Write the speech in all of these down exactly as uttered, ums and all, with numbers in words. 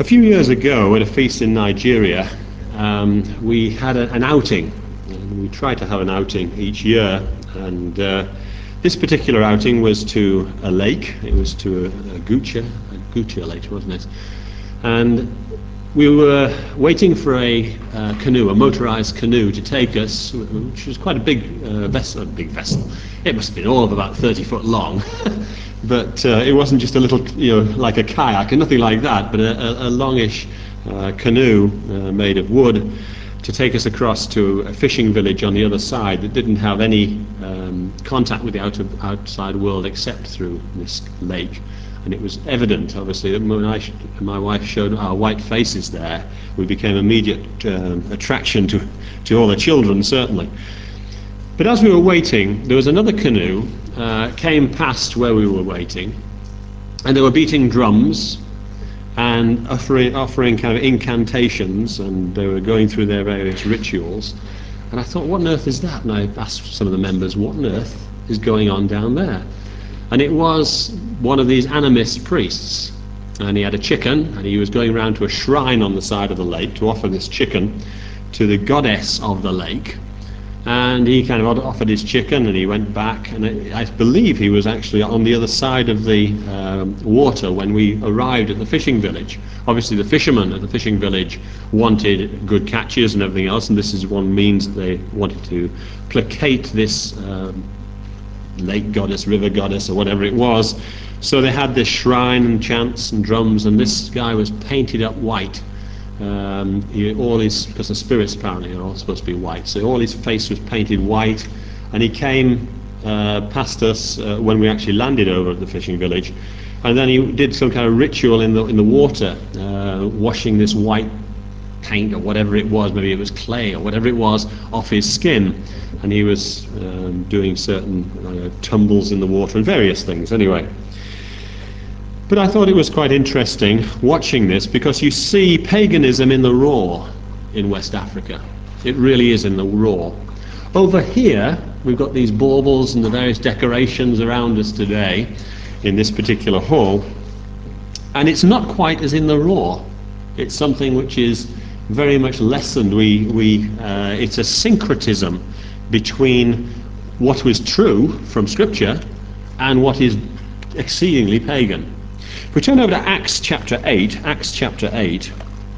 A few years ago at a feast in Nigeria, um, we had a, an outing. And we try to have an outing each year, and uh, this particular outing was to a lake. It was to a, a Gucha, a Gucha lake, wasn't it? And we were waiting for a uh, canoe, a motorized canoe, to take us, which was quite a big uh, vessel. A big vessel. It must have been all of about thirty foot long, but uh, it wasn't just a little, you know, like a kayak, and nothing like that, but a, a, a longish uh, canoe uh, made of wood to take us across to a fishing village on the other side that didn't have any um, contact with the outer, outside world except through this lake. And it was evident, obviously, that when I sh my wife showed our white faces there, we became immediate um, attraction to, to all the children, certainly. But as we were waiting, there was another canoe uh, came past where we were waiting, and they were beating drums and offering, offering kind of incantations, and they were going through their various rituals. And I thought, what on earth is that? And I asked some of the members, what on earth is going on down there? And it was one of these animist priests, and he had a chicken, and he was going around to a shrine on the side of the lake to offer this chicken to the goddess of the lake. And he kind of offered his chicken, and he went back, and I believe he was actually on the other side of the um, water when we arrived at the fishing village. Obviously the fishermen at the fishing village wanted good catches and everything else, and this is one means that they wanted to placate this um, lake goddess, river goddess, or whatever it was. So they had this shrine and chants and drums, and this guy was painted up white. Um, he, all his, because the spirits apparently are all supposed to be white, so all his face was painted white, and he came uh, past us uh, when we actually landed over at the fishing village, and then he did some kind of ritual in the in the water, uh, washing this white paint or whatever it was, maybe it was clay or whatever it was, off his skin, and he was um, doing certain uh, tumbles in the water and various things anyway. But I thought it was quite interesting watching this, because you see paganism in the raw in West Africa. It really is in the raw. Over here we've got these baubles and the various decorations around us today in this particular hall, and it's not quite as in the raw. It's something which is very much lessened. We, we, uh, it's a syncretism between what was true from Scripture and what is exceedingly pagan. If we turn over to Acts chapter eight, Acts chapter eight,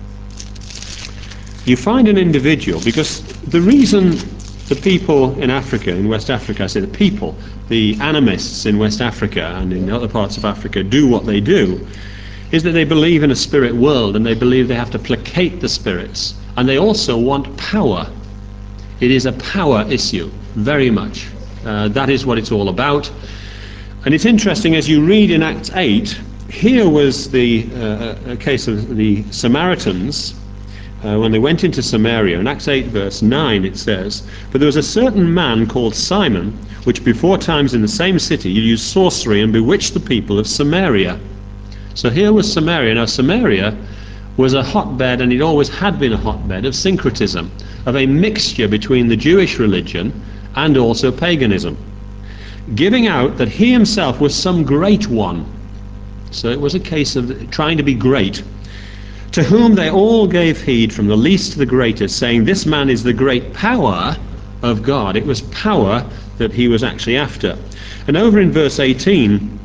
you find an individual, because the reason the people in Africa, in West Africa, I say the people, the animists in West Africa and in other parts of Africa do what they do, is that they believe in a spirit world, and they believe they have to placate the spirits, and they also want power. It is a power issue, very much. Uh, that is what it's all about. And it's interesting, as you read in Acts eight, here was the uh, a case of the Samaritans uh, when they went into Samaria. In Acts eight verse nine it says, "But there was a certain man called Simon, which before times in the same city used sorcery and bewitched the people of Samaria." So here was Samaria. Now Samaria was a hotbed, and it always had been a hotbed, of syncretism, of a mixture between the Jewish religion and also paganism, giving out that he himself was some great one. So it was a case of trying to be great. "To whom they all gave heed, from the least to the greatest, saying, This man is the great power of God." It was power that he was actually after. And over in verse eighteen,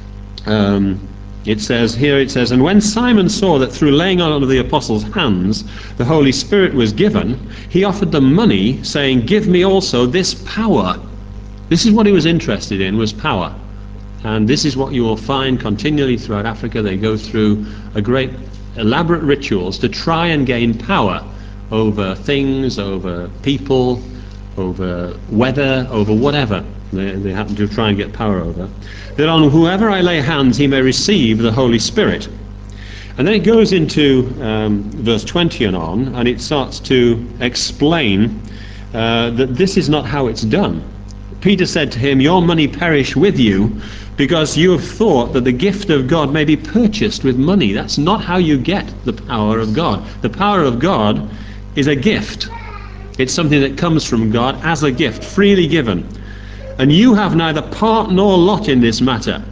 um, it says, here it says, "And when Simon saw that through laying on of the apostles' hands the Holy Spirit was given, he offered them money, saying, Give me also this power." This is what he was interested in, was power. And this is what you will find continually throughout Africa. They go through a great elaborate rituals to try and gain power over things, over people, over weather, over whatever they, they happen to try and get power over. "That on whoever I lay hands he may receive the Holy Spirit." And then it goes into um, verse twenty and on, and it starts to explain uh, that this is not how it's done. "Peter said to him, Your money perish with you, because you have thought that the gift of God may be purchased with money." That's not how you get the power of God. The power of God is a gift. It's something that comes from God as a gift, freely given. "And you have neither part nor lot in this matter,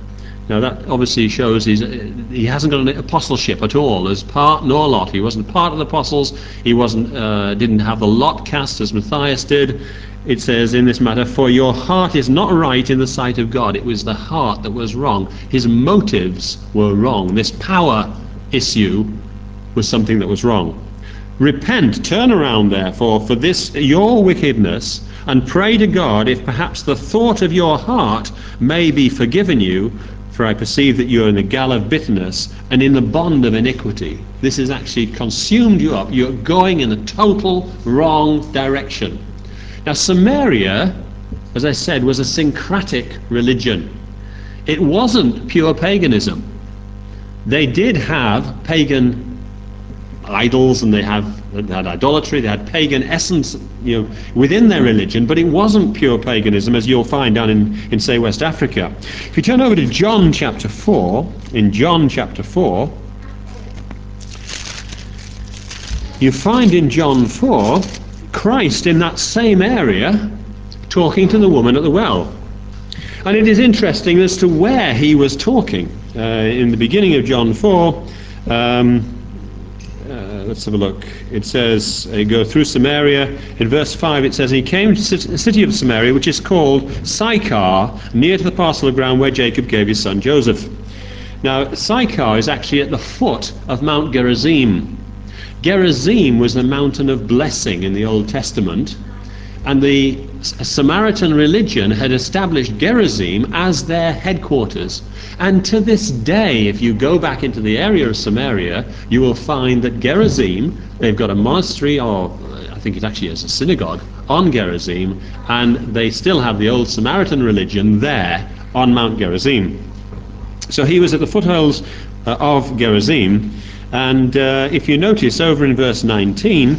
Now that obviously shows he's, he hasn't got an apostleship at all as part nor lot. He wasn't part of the apostles. He wasn't, uh, didn't have the lot cast as Matthias did. It says in this matter, for your heart is not right in the sight of God. It was the heart that was wrong. His motives were wrong. This power issue was something that was wrong. Repent, turn around therefore for this your wickedness, and pray to God if perhaps the thought of your heart may be forgiven you, for I perceive that you are in the gall of bitterness and in the bond of iniquity. This has actually consumed you up. You're going in a total wrong direction. Now Samaria, as I said, was a syncretic religion. It wasn't pure paganism. They did have pagan idols, and they have they had idolatry, they had pagan essence, you know, within their religion, but it wasn't pure paganism, as you'll find down in, in say West Africa. If you turn over to John chapter four, in John chapter four, you find in John four Christ in that same area talking to the woman at the well. And it is interesting as to where he was talking. Uh, in the beginning of John four, um, Uh, let's have a look. It says, uh, go through Samaria. In verse five it says, he came to the city of Samaria, which is called Sychar, near to the parcel of ground where Jacob gave his son Joseph. Now, Sychar is actually at the foot of Mount Gerizim. Gerizim was the mountain of blessing in the Old Testament, and the Samaritan religion had established Gerizim as their headquarters. And to this day, if you go back into the area of Samaria, you will find that Gerizim, they've got a monastery, or I think it actually is a synagogue, on Gerizim, and they still have the old Samaritan religion there on Mount Gerizim. So he was at the foothills uh, of Gerizim, and uh, if you notice over in verse nineteen,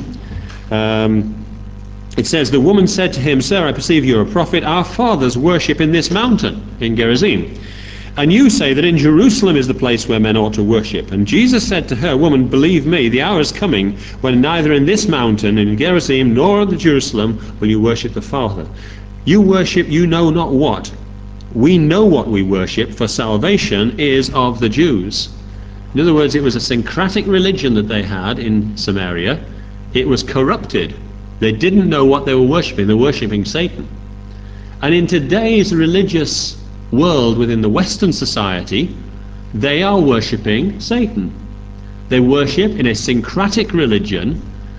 um, it says, the woman said to him, Sir, I perceive you are a prophet. Our fathers worship in this mountain, in Gerizim. And you say that in Jerusalem is the place where men ought to worship. And Jesus said to her, Woman, believe me, the hour is coming when neither in this mountain, in Gerizim, nor in Jerusalem will you worship the Father. You worship you know not what. We know what we worship, for salvation is of the Jews. In other words, it was a syncretic religion that they had in Samaria. It was corrupted. They didn't know what they were worshipping. They were worshipping Satan. And in today's religious world within the Western society, they are worshipping Satan. They worship in a syncretic religion,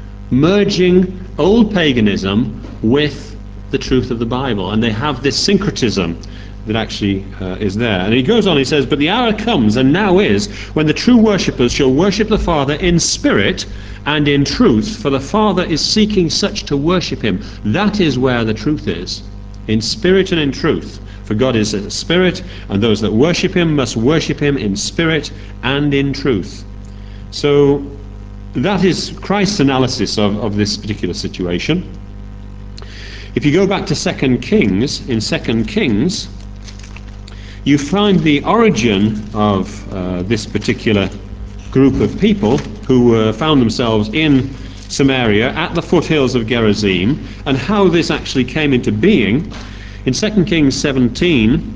merging old paganism with the truth of the Bible. And they have this syncretism that actually uh, is there. And he goes on, he says, but the hour comes, and now is, when the true worshippers shall worship the Father in spirit and in truth, for the Father is seeking such to worship him. That is where the truth is, in spirit and in truth. For God is a spirit, and those that worship him must worship him in spirit and in truth. So that is Christ's analysis of, of this particular situation. If you go back to Second Kings, in Second Kings, you find the origin of uh, this particular group of people who uh, found themselves in Samaria at the foothills of Gerizim, and how this actually came into being. In Second Kings seventeen,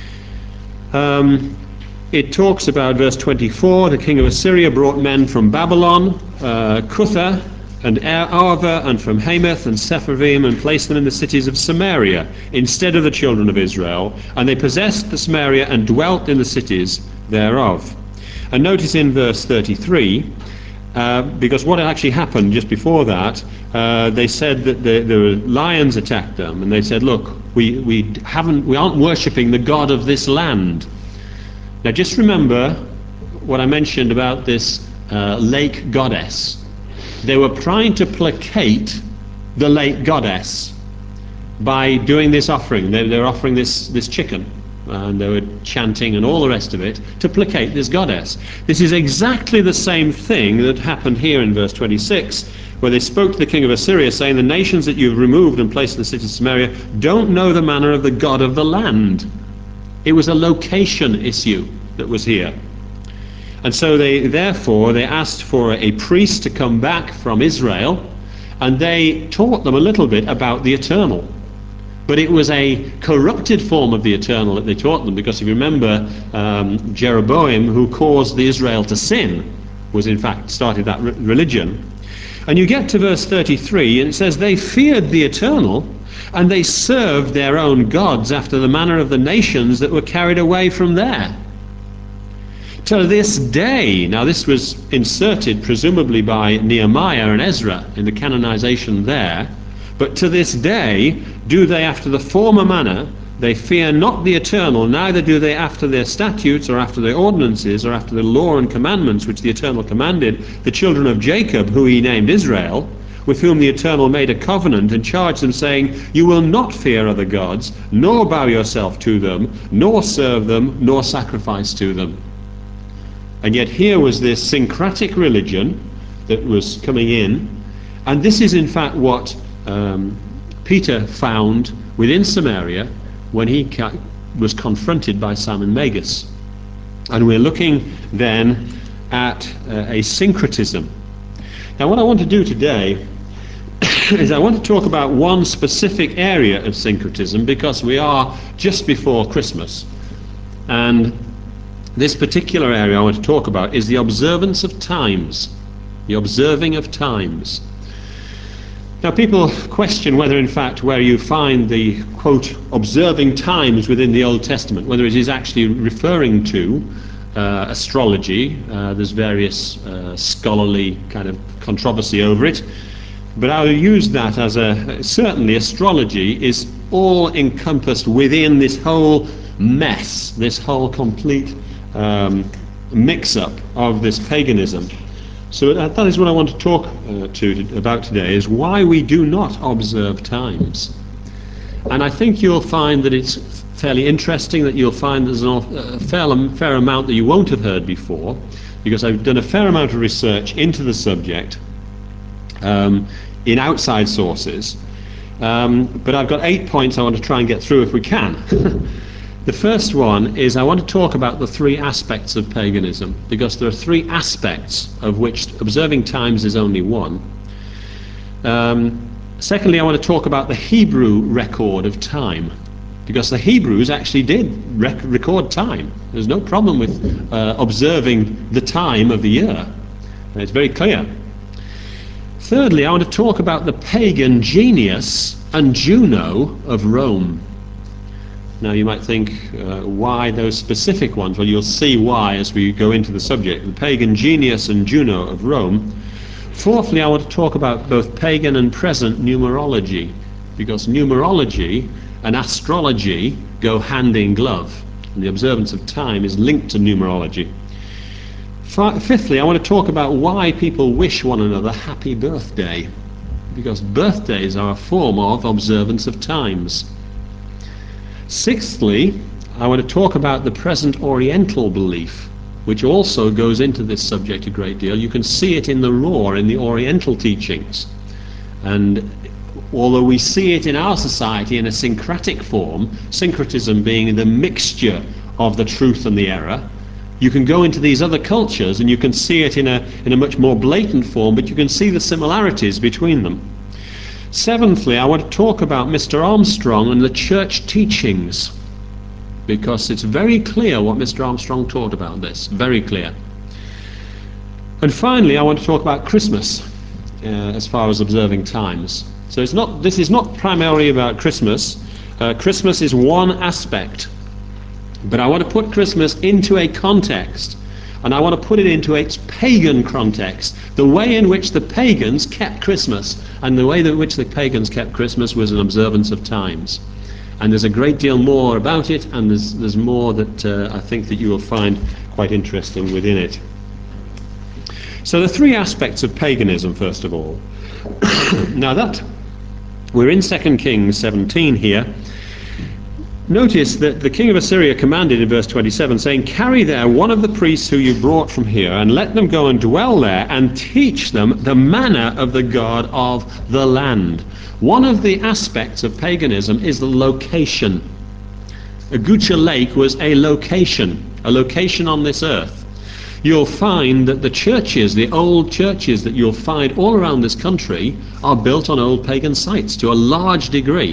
um, it talks about verse twenty-four, the king of Assyria brought men from Babylon, uh, Cutha, and Arva, and from Hamath and Sepharvaim, and placed them in the cities of Samaria instead of the children of Israel, and they possessed the Samaria and dwelt in the cities thereof. And notice in verse thirty-three, uh, because what actually happened just before that, uh, they said that the, the lions attacked them, and they said, look, we, we, haven't, we aren't worshipping the God of this land. Now just remember what I mentioned about this uh, lake goddess. They were trying to placate the lake goddess by doing this offering. They, they were offering this, this chicken, and they were chanting and all the rest of it to placate this goddess. This is exactly the same thing that happened here in verse twenty-six, where they spoke to the king of Assyria, saying, the nations that you have removed and placed in the city of Samaria don't know the manner of the God of the land. It was a location issue that was here. And so they, therefore, they asked for a priest to come back from Israel, and they taught them a little bit about the eternal. But it was a corrupted form of the eternal that they taught them, because if you remember, um, Jeroboam, who caused the Israel to sin, was in fact started that re- religion. And you get to verse thirty-three, and it says, they feared the eternal, and they served their own gods after the manner of the nations that were carried away from there. To this day, now this was inserted presumably by Nehemiah and Ezra in the canonization there, but to this day do they after the former manner, they fear not the eternal, neither do they after their statutes or after their ordinances or after the law and commandments which the eternal commanded the children of Jacob, who he named Israel, with whom the eternal made a covenant and charged them, saying, you will not fear other gods, nor bow yourself to them, nor serve them, nor sacrifice to them. And yet here was this syncretic religion that was coming in, and this is in fact what um, Peter found within Samaria when he ca- was confronted by Simon Magus. And we're looking then at uh, a syncretism. Now what I want to do today is I want to talk about one specific area of syncretism, because we are just before Christmas, and this particular area I want to talk about is the observance of times, the observing of times. Now people question whether in fact where you find the quote observing times within the Old Testament, whether it is actually referring to uh, astrology. Uh, there's various uh, scholarly kind of controversy over it, but I'll use that as a, certainly astrology is all encompassed within this whole mess, this whole complete um, mix-up of this paganism. So that, that is what I want to talk uh, to about today, is why we do not observe times. And I think you'll find that it's fairly interesting, that you'll find there's an, a fair, fair amount that you won't have heard before, because I've done a fair amount of research into the subject um, in outside sources. Um, but I've got eight points I want to try and get through if we can. The first one is I want to talk about the three aspects of paganism, because there are three aspects of which observing times is only one. Um, secondly, I want to talk about the Hebrew record of time, because the Hebrews actually did rec- record time. There's no problem with uh, observing the time of the year. It's very clear. Thirdly, I want to talk about the pagan genius and Juno of Rome. Now you might think, uh, why those specific ones? Well, you'll see why as we go into the subject. The pagan genius and Juno of Rome. Fourthly, I want to talk about both pagan and present numerology, because numerology and astrology go hand in glove, and the observance of time is linked to numerology. Fifthly, I want to talk about why people wish one another happy birthday, because birthdays are a form of observance of times. Sixthly, I want to talk about the present Oriental belief, which also goes into this subject a great deal. You can see it in the raw, in the Oriental teachings. And although we see it in our society in a syncretic form, syncretism being the mixture of the truth and the error, you can go into these other cultures and you can see it in a, in a much more blatant form, but you can see the similarities between them. Seventhly, I want to talk about Mister Armstrong and the church teachings, because it's very clear what Mister Armstrong taught about this, very clear. And finally, I want to talk about Christmas uh, as far as observing times. So it's not, this is not primarily about Christmas. Uh, Christmas is one aspect, but I want to put Christmas into a context, and I want to put it into its pagan context, the way in which the pagans kept Christmas. And the way in which the pagans kept Christmas was an observance of times. And there's a great deal more about it, and there's, there's more that uh, I think that you will find quite interesting within it. So the three aspects of paganism, first of all. Now that we're in Second Kings seventeen here, notice that the king of Assyria commanded in verse twenty-seven, saying, carry there one of the priests who you brought from here, and let them go and dwell there, and teach them the manner of the God of the land. One of the aspects of paganism is the location. Agucha Lake was a location, a location on this earth. You'll find that the churches, the old churches that you'll find all around this country, are built on old pagan sites to a large degree.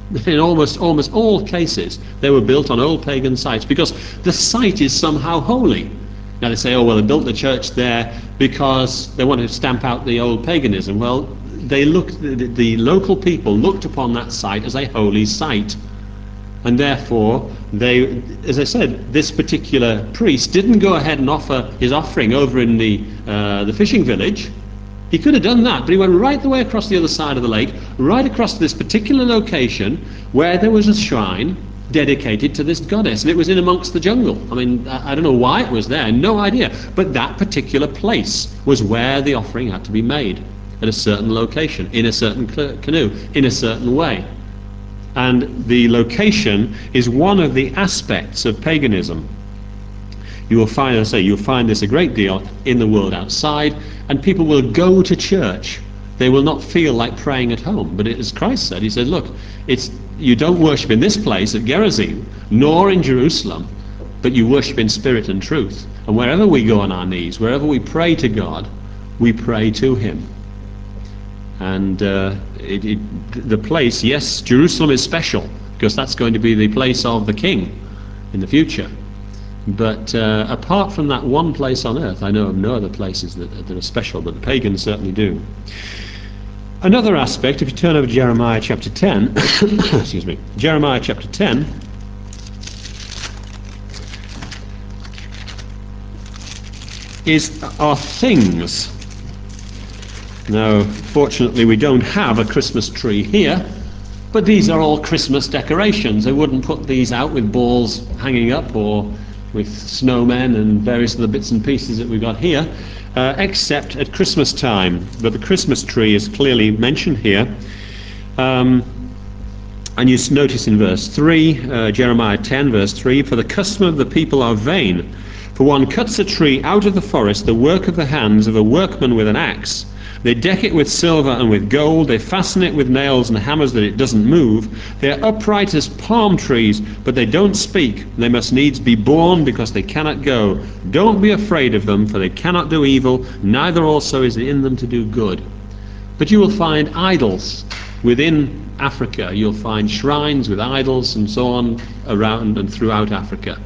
In almost almost all cases, they were built on old pagan sites because the site is somehow holy. Now they say, oh, well, they built the church there because they wanted to stamp out the old paganism. Well, they looked, the, the local people looked upon that site as a holy site. And therefore, they, as I said, this particular priest didn't go ahead and offer his offering over in the, uh, the fishing village. He could have done that, but he went right the way across the other side of the lake, right across to this particular location where there was a shrine dedicated to this goddess, and it was in amongst the jungle. I mean, I don't know why it was there, no idea, but that particular place was where the offering had to be made, at a certain location, in a certain canoe, in a certain way. And the location is one of the aspects of paganism. You will find, as I say, you'll find this a great deal in the world outside, and people will go to church. They will not feel like praying at home. But as Christ said, he said, look, it's, you don't worship in this place at Gerizim, nor in Jerusalem, but you worship in spirit and truth. And wherever we go on our knees, wherever we pray to God, we pray to him. And uh, it, it, the place, yes, Jerusalem is special, because that's going to be the place of the king in the future. But uh, apart from that one place on earth, I know of no other places that, that are special, but the pagans certainly do. Another aspect, if you turn over to Jeremiah chapter ten, excuse me, Jeremiah chapter ten, is are things. Now, fortunately, we don't have a Christmas tree here, but these are all Christmas decorations. They wouldn't put these out with balls hanging up or with snowmen and various other bits and pieces that we've got here, uh, except at Christmas time. But the Christmas tree is clearly mentioned here. Um, and you notice in verse three, uh, Jeremiah ten, verse three, for the custom of the people are vain. For one cuts a tree out of the forest, the work of the hands of a workman with an axe. They deck it with silver and with gold. They fasten it with nails and hammers that it doesn't move. They are upright as palm trees, but they don't speak. They must needs be born because they cannot go. Don't be afraid of them, for they cannot do evil, neither also is it in them to do good. But you will find idols within Africa. You'll find shrines with idols and so on around and throughout Africa.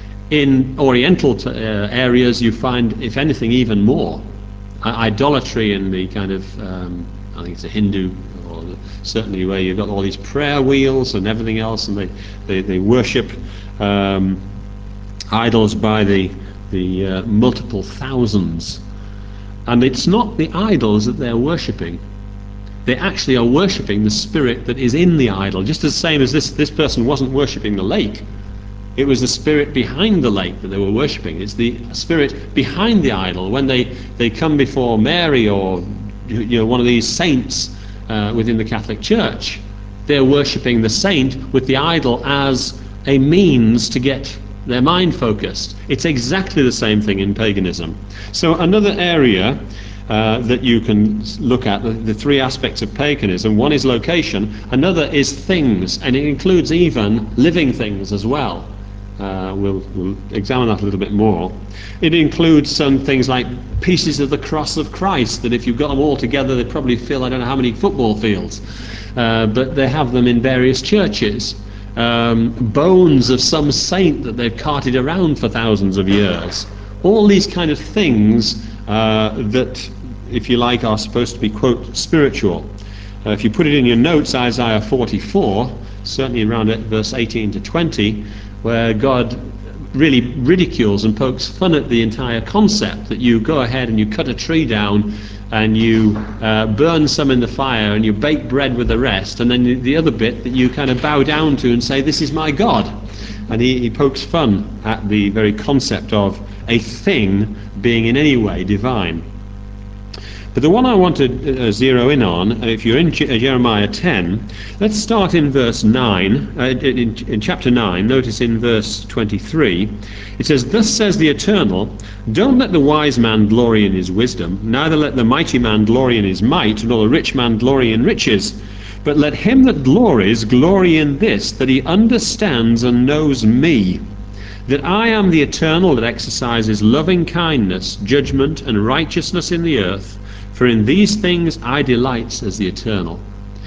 In Oriental t- uh, areas, you find, if anything, even more. Idolatry in the kind of, um, I think it's a Hindu, or the, certainly where you've got all these prayer wheels and everything else, and they, they, they worship um, idols by the, the uh, multiple thousands. And it's not the idols that they're worshipping. They actually are worshipping the spirit that is in the idol, just the same as this, this person wasn't worshipping the lake. It was the spirit behind the lake that they were worshipping. It's the spirit behind the idol. When they, they come before Mary or you know one of these saints uh, within the Catholic Church, they're worshipping the saint with the idol as a means to get their mind focused. It's exactly the same thing in paganism. So another area uh, that you can look at, the, the three aspects of paganism, one is location, another is things, and it includes even living things as well. Uh, we'll, we'll examine that a little bit more. It includes some things like pieces of the cross of Christ that if you've got them all together they probably fill I don't know how many football fields, uh, but they have them in various churches. Um, bones of some saint that they've carted around for thousands of years. All these kind of things uh, that, if you like, are supposed to be, quote, spiritual. Uh, if you put it in your notes, Isaiah forty-four, certainly around verse eighteen to twenty, where God really ridicules and pokes fun at the entire concept that you go ahead and you cut a tree down and you uh, burn some in the fire and you bake bread with the rest, and then the other bit that you kind of bow down to and say, this is my God. And he, he pokes fun at the very concept of a thing being in any way divine. But the one I want to uh, zero in on, uh, if you're in J- uh, Jeremiah ten, let's start in verse nine, uh, in, in chapter nine, notice in verse twenty-three, it says, thus says the Eternal, don't let the wise man glory in his wisdom, neither let the mighty man glory in his might, nor the rich man glory in riches. But let him that glories glory in this, that he understands and knows me, that I am the Eternal that exercises loving kindness, judgment, and righteousness in the earth. For in these things I delight, says the Eternal.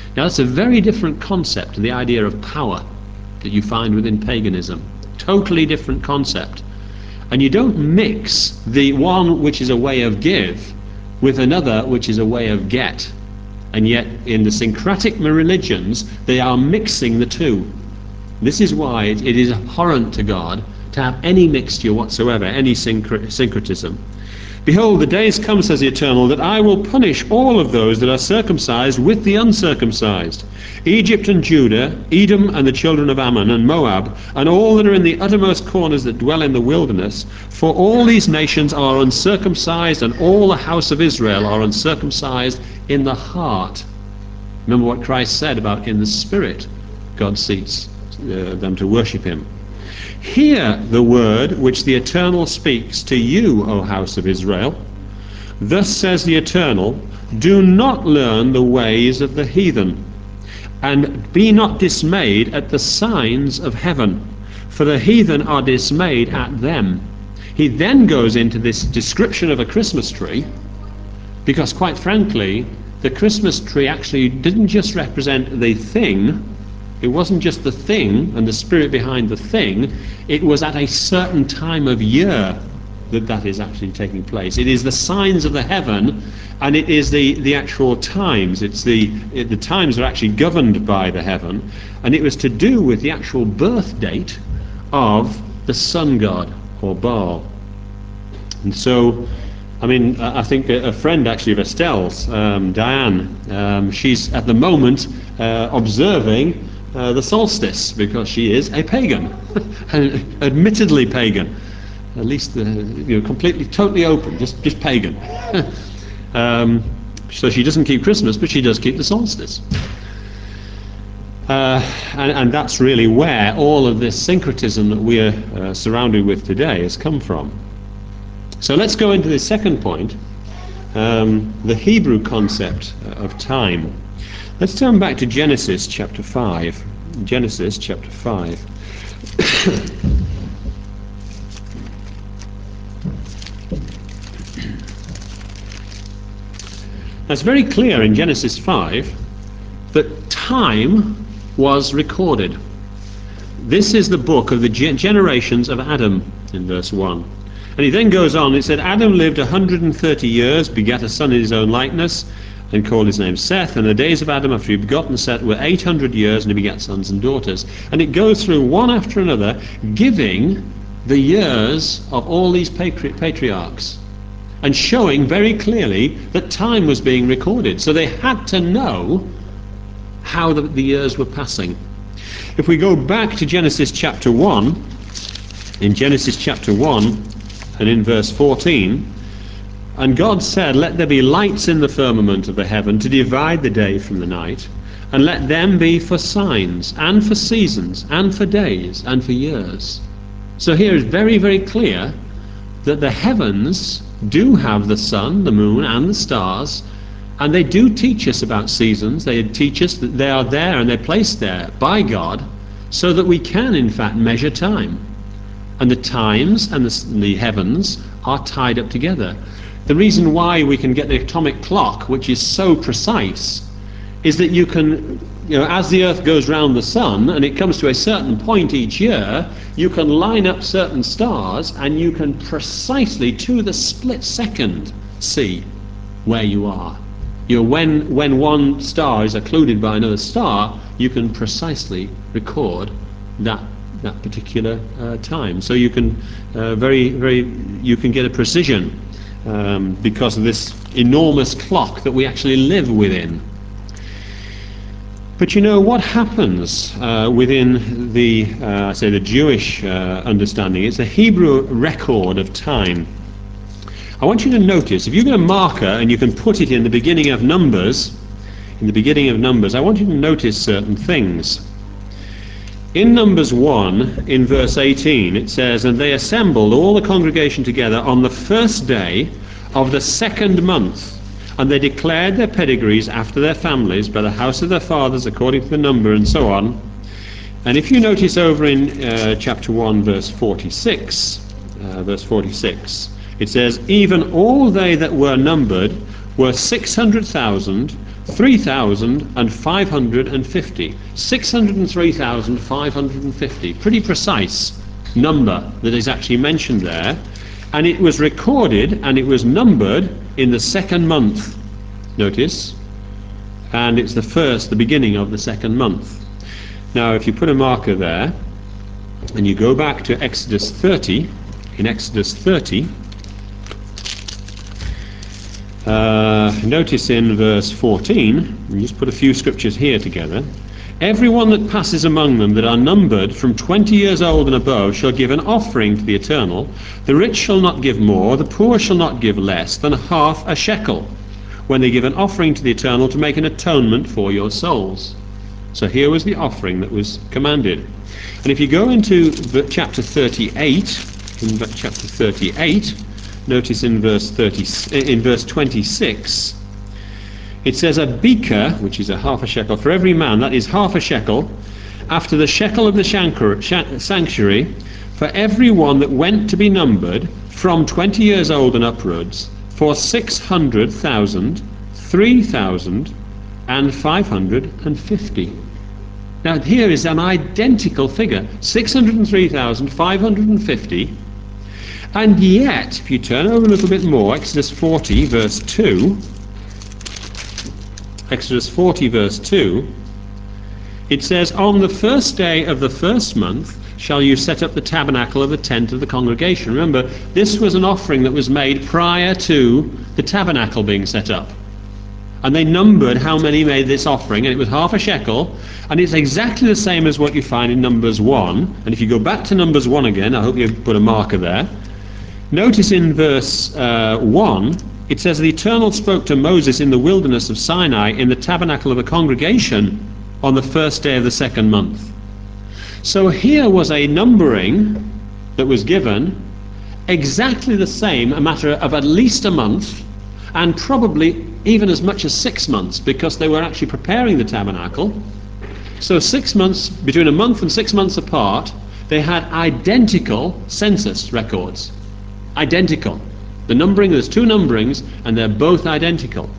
Now that's a very different concept to the idea of power that you find within paganism. Totally different concept. And you don't mix the one which is a way of give with another which is a way of get. And yet in the syncretic religions they are mixing the two. This is why it, it is abhorrent to God to have any mixture whatsoever, any syncre- syncretism. Behold, the days come, says the Eternal, that I will punish all of those that are circumcised with the uncircumcised, Egypt and Judah, Edom and the children of Ammon and Moab, and all that are in the uttermost corners that dwell in the wilderness. For all these nations are uncircumcised, and all the house of Israel are uncircumcised in the heart. Remember what Christ said about in the spirit God seeks uh, them to worship him. Hear the word which the Eternal speaks to you, O house of Israel. Thus says the Eternal, do not learn the ways of the heathen, and be not dismayed at the signs of heaven, for the heathen are dismayed at them. He then goes into this description of a Christmas tree, because quite frankly, the Christmas tree actually didn't just represent the thing. It wasn't just the thing and the spirit behind the thing. It was at a certain time of year that that is actually taking place. It is the signs of the heaven, and it is the, the actual times. It's the, it, the times are actually governed by the heaven, and it was to do with the actual birth date of the sun god, or Baal. And so, I mean, I think a friend actually of Estelle's, um, Diane, um, she's at the moment uh, observing Uh, the solstice, because she is a pagan, admittedly pagan, at least uh, you know, completely, totally open, just just pagan. um, so she doesn't keep Christmas, but she does keep the solstice, uh, and, and that's really where all of this syncretism that we are uh, surrounded with today has come from. So let's go into the second point, um, the Hebrew concept of time. Let's turn back to Genesis chapter five. Genesis chapter five. Now it's very clear in Genesis five that time was recorded. This is the book of the generations of Adam in verse one. And he then goes on, it said, Adam lived one hundred thirty years, begat a son in his own likeness, and called his name Seth. And the days of Adam after he begotten Seth were eight hundred years, and he begat sons and daughters. And it goes through one after another, giving the years of all these patri- patriarchs, and showing very clearly that time was being recorded. So they had to know how the, the years were passing. If we go back to Genesis chapter one, in Genesis chapter one, and in verse fourteen, and God said, let there be lights in the firmament of the heaven to divide the day from the night, and let them be for signs, and for seasons, and for days, and for years. So here is very, very clear that the heavens do have the sun, the moon, and the stars, and they do teach us about seasons. They teach us that they are there, and they're placed there by God, so that we can, in fact, measure time. And the times and the, the heavens are tied up together. The reason why we can get the atomic clock, which is so precise, is that you can, you know, as the Earth goes round the sun and it comes to a certain point each year, you can line up certain stars and you can precisely, to the split second, see where you are. You know, when, when one star is occluded by another star, you can precisely record that that particular uh, time. So you can uh, very, very, you can get a precision um, because of this enormous clock that we actually live within. But you know what happens uh, within the, uh, say, the Jewish uh, understanding? It's a Hebrew record of time. I want you to notice, if you get a marker and you can put it in the beginning of Numbers, in the beginning of Numbers, I want you to notice certain things. In Numbers one, in verse eighteen, it says, and they assembled all the congregation together on the first day of the second month, and they declared their pedigrees after their families by the house of their fathers according to the number, and so on. And if you notice over in uh, chapter one, verse forty-six, uh, verse forty-six, it says, even all they that were numbered were six hundred thousand three thousand five hundred fifty. six hundred three thousand five hundred fifty. Pretty precise number that is actually mentioned there. And it was recorded and it was numbered in the second month. Notice. And it's the first, the beginning of the second month. Now, if you put a marker there, and you go back to Exodus thirty, in Exodus thirty, uh, notice in verse fourteen, and just put a few scriptures here together, everyone that passes among them that are numbered from twenty years old and above shall give an offering to the Eternal. The rich shall not give more, the poor shall not give less than half a shekel, when they give an offering to the Eternal to make an atonement for your souls. So here was the offering that was commanded. And if you go into chapter thirty-eight, in chapter thirty-eight, notice in verse thirty, in verse twenty-six, it says a beaker, which is a half a shekel, for every man, that is half a shekel, after the shekel of the sanctuary, for every one that went to be numbered from twenty years old and upwards, for six hundred thousand, three thousand, and five hundred and fifty. Now here is an identical figure, six hundred three thousand five hundred fifty, and yet, if you turn over a little bit more, Exodus forty verse two, Exodus forty verse two, it says, on the first day of the first month shall you set up the tabernacle of the tent of the congregation. Remember, this was an offering that was made prior to the tabernacle being set up. And they numbered how many made this offering, and it was half a shekel, and it's exactly the same as what you find in Numbers one. And if you go back to Numbers one again, I hope you put a marker there, notice in verse uh, one, it says, the Eternal spoke to Moses in the wilderness of Sinai in the tabernacle of the congregation on the first day of the second month. So here was a numbering that was given, exactly the same, a matter of at least a month, and probably even as much as six months, because they were actually preparing the tabernacle. So six months, between a month and six months apart, they had identical census records. Identical. The numbering, there's two numberings, and they're both identical.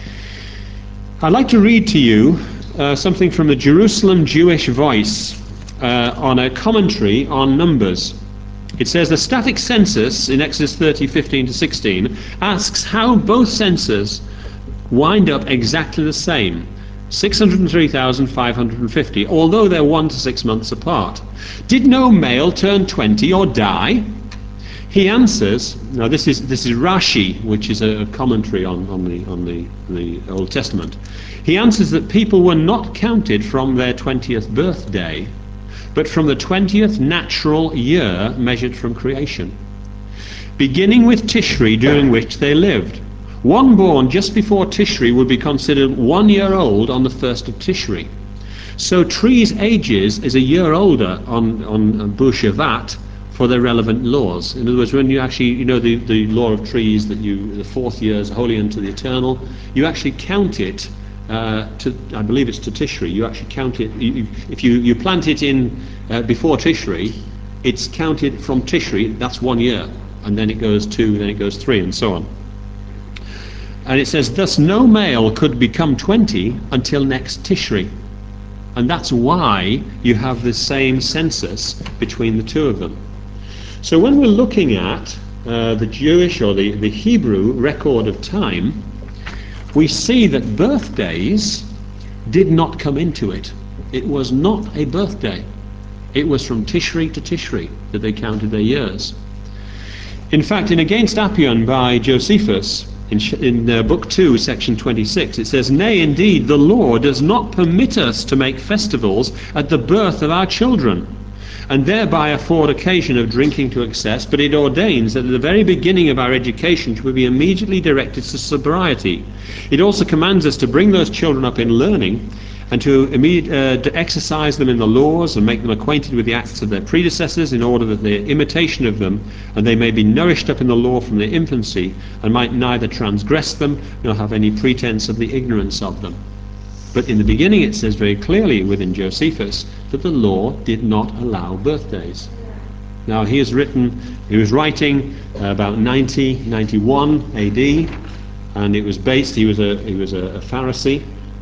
I'd like to read to you uh, something from the Jerusalem Jewish Voice uh, on a commentary on Numbers. It says, the static census in Exodus thirty, fifteen to sixteen asks how both censuses wind up exactly the same, six hundred three thousand five hundred fifty, although they're one to six months apart. Did no male turn twenty or die? He answers, now this is this is Rashi, which is a commentary on, on the on the, the Old Testament. He answers that people were not counted from their twentieth birthday, but from the twentieth natural year measured from creation, beginning with Tishri, during which they lived. One born just before Tishri would be considered one year old on the first of Tishri. So trees' ages is a year older on, on Bu Shevat for their relevant laws. In other words, when you actually, you know, the, the law of trees that you, the fourth year is holy unto the Eternal, you actually count it uh, to, I believe it's to Tishri, you actually count it, you, if you, you plant it in uh, before Tishri, it's counted from Tishri, that's one year, and then it goes two, then it goes three, and so on. And it says, thus no male could become twenty until next Tishri. And that's why you have the same census between the two of them. So when we're looking at uh, the Jewish or the, the Hebrew record of time, we see that birthdays did not come into it. It was not a birthday. It was from Tishri to Tishri that they counted their years. In fact, in Against Apion by Josephus, in, in uh, Book two, section twenty-six, it says, nay, indeed, the law does not permit us to make festivals at the birth of our children, and thereby afford occasion of drinking to excess, but it ordains that at the very beginning of our education should be immediately directed to sobriety. It also commands us to bring those children up in learning, and to, uh, to exercise them in the laws and make them acquainted with the acts of their predecessors, in order that their imitation of them, and they may be nourished up in the law from their infancy, and might neither transgress them nor have any pretense of the ignorance of them. But in the beginning it says very clearly within Josephus that the law did not allow birthdays. Now he has written, he was writing uh, about ninety, ninety-one A D, and it was based, he was a, he was a, a Pharisee,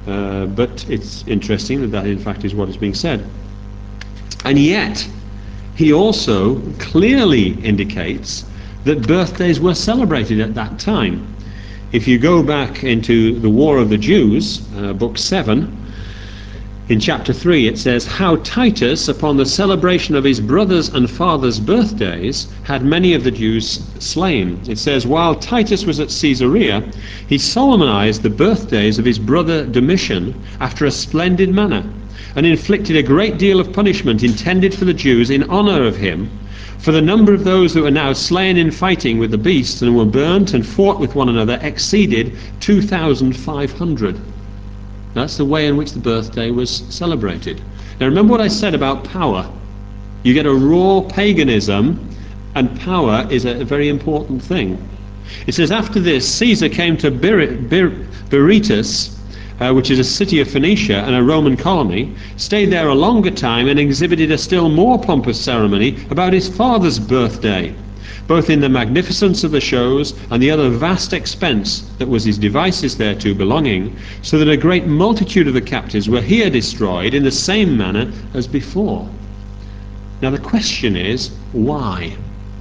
Uh, but it's interesting that that in fact is what is being said. And yet, he also clearly indicates that birthdays were celebrated at that time. If you go back into the War of the Jews, uh, book seven, in chapter three, it says, how Titus, upon the celebration of his brothers' and fathers' birthdays, had many of the Jews slain. It says, while Titus was at Caesarea, he solemnized the birthdays of his brother Domitian after a splendid manner, and inflicted a great deal of punishment intended for the Jews in honor of him. For the number of those that were now slain in fighting with the beasts and were burnt and fought with one another exceeded two thousand five hundred. That's the way in which the birthday was celebrated. Now remember what I said about power. You get a raw paganism, and power is a very important thing. It says, after this, Caesar came to Bir- Bir- Berytus, uh, which is a city of Phoenicia and a Roman colony, stayed there a longer time and exhibited a still more pompous ceremony about his father's birthday, both in the magnificence of the shows and the other vast expense that was his devices thereto belonging, so that a great multitude of the captives were here destroyed in the same manner as before. Now the question is, why?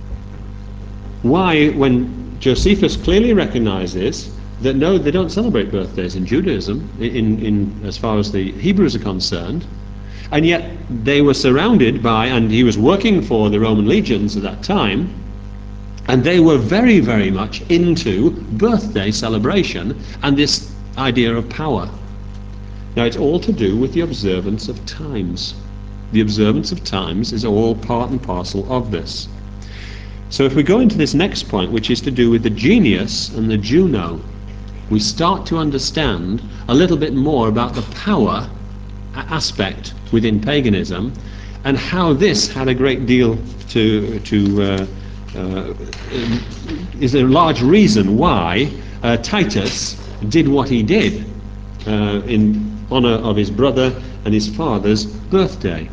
Why, when Josephus clearly recognizes that no, they don't celebrate birthdays in Judaism, in, in as far as the Hebrews are concerned, and yet they were surrounded by, and he was working for the Roman legions at that time, and they were very, very much into birthday celebration and this idea of power. Now, it's all to do with the observance of times. The observance of times is all part and parcel of this. So if we go into this next point, which is to do with the genius and the Juno, we start to understand a little bit more about the power aspect within paganism and how this had a great deal to... to uh, Uh, is a large reason why uh, Titus did what he did uh, in honor of his brother and his father's birthday.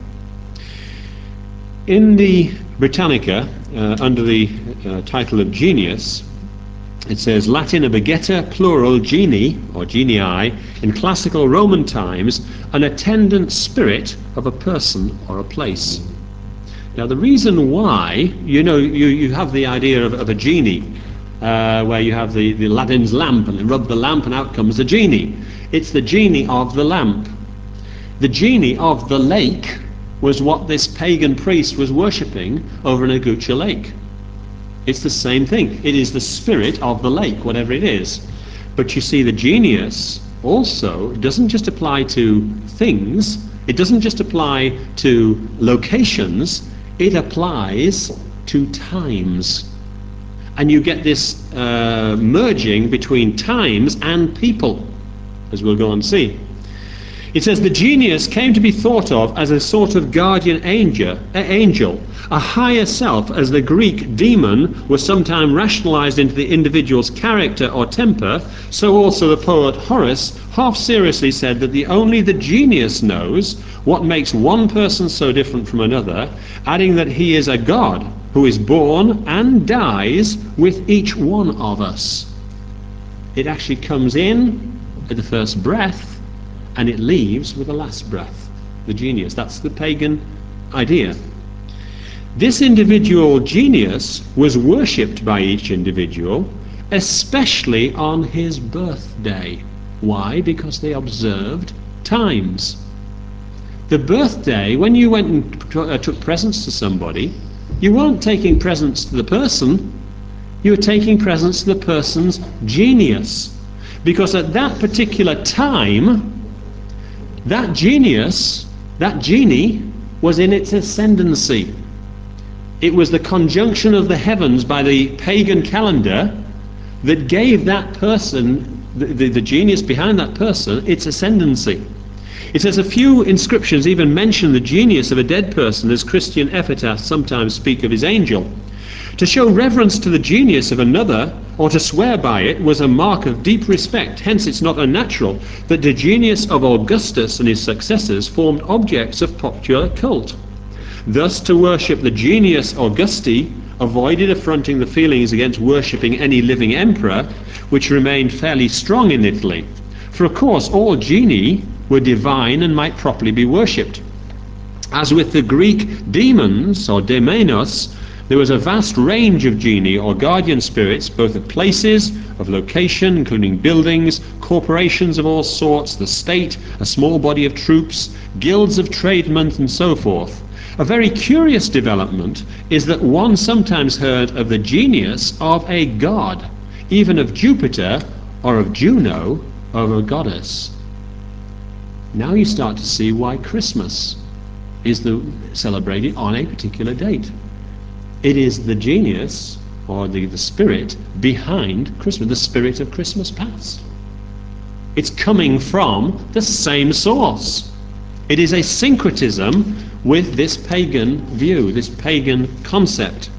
In the Britannica, uh, under the uh, title of Genius, it says, Latin a begetter plural geni, or genii, in classical Roman times, an attendant spirit of a person or a place. Now the reason why, you know, you, you have the idea of, of a genie, uh, where you have the, the Aladdin's lamp, and you rub the lamp and out comes the genie. It's the genie of the lamp. The genie of the lake was what this pagan priest was worshipping over in Agucha Lake. It's the same thing. It is the spirit of the lake, whatever it is. But you see, the genius also doesn't just apply to things, it doesn't just apply to locations, it applies to times. And you get this uh, merging between times and people, as we'll go on to see. It says, the genius came to be thought of as a sort of guardian angel, angel, a higher self, as the Greek demon was sometimes rationalized into the individual's character or temper, so also the poet Horace half seriously said that the only the genius knows what makes one person so different from another, adding that he is a god who is born and dies with each one of us. It actually comes in at the first breath, and it leaves with the last breath, the genius. That's the pagan idea. This individual genius was worshipped by each individual, especially on his birthday. Why? Because they observed times. The birthday, when you went and t- uh, took presents to somebody, you weren't taking presents to the person, you were taking presents to the person's genius. Because at that particular time, that genius, that genie, was in its ascendancy. It was the conjunction of the heavens by the pagan calendar that gave that person, the, the, the genius behind that person, its ascendancy. It says a few inscriptions even mention the genius of a dead person, as Christian epitaphs sometimes speak of his angel. To show reverence to the genius of another, or to swear by it, was a mark of deep respect. Hence it's not unnatural that the genius of Augustus and his successors formed objects of popular cult. Thus to worship the genius Augusti avoided affronting the feelings against worshipping any living emperor, which remained fairly strong in Italy. For of course all genii were divine and might properly be worshipped. As with the Greek demons, or daimonos, there was a vast range of genii, or guardian spirits, both of places, of location, including buildings, corporations of all sorts, the state, a small body of troops, guilds of tradesmen, and so forth. A very curious development is that one sometimes heard of the genius of a god, even of Jupiter, or of Juno, or a goddess. Now you start to see why Christmas is the, celebrated on a particular date. It is the genius, or the, the spirit, behind Christmas, the spirit of Christmas past. It's coming from the same source. It is a syncretism with this pagan view, this pagan concept.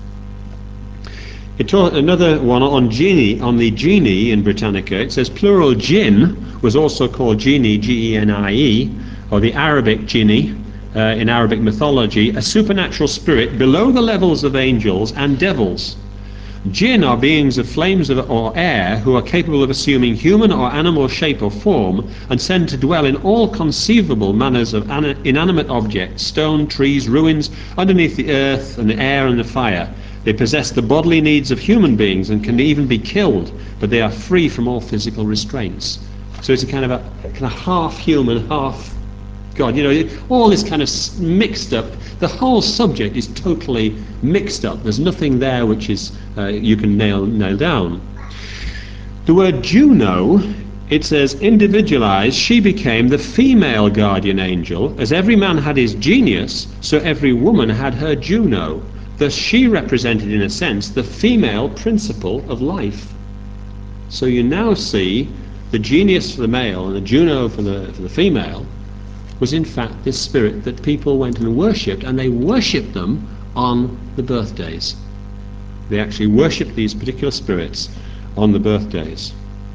It taught another one on genie, on the genie in Britannica. It says plural jinn was also called genie, G E N I E, or the Arabic genie uh, in Arabic mythology, a supernatural spirit below the levels of angels and devils. Jinn are beings of flames of, or air who are capable of assuming human or animal shape or form and sent to dwell in all conceivable manners of inanimate objects, stone, trees, ruins, underneath the earth and the air and the fire. They possess the bodily needs of human beings and can even be killed, but they are free from all physical restraints. So it's a kind of a kind of half human, half God. You know, all this kind of mixed up. The whole subject is totally mixed up. There's nothing there which is uh, you can nail nail down. The word Juno, it says individualized, she became the female guardian angel. As every man had his genius, so every woman had her Juno. Thus she represented, in a sense, the female principle of life. So you now see the genius for the male and the Juno for the, for the female was in fact this spirit that people went and worshipped, and they worshipped them on the birthdays. They actually worshipped these particular spirits on the birthdays.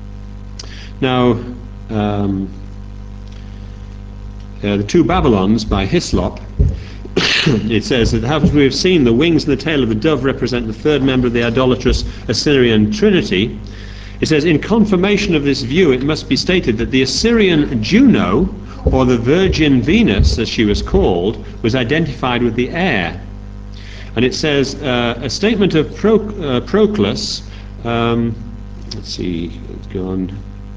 Now, um, uh, the Two Babylons by Hislop, it says that as we have seen, the wings and the tail of the dove represent the third member of the idolatrous Assyrian Trinity. It says, in confirmation of this view, it must be stated that the Assyrian Juno, or the Virgin Venus, as she was called, was identified with the air. And it says, uh, a statement of Pro, uh, Proclus, um, let's see, let's go on.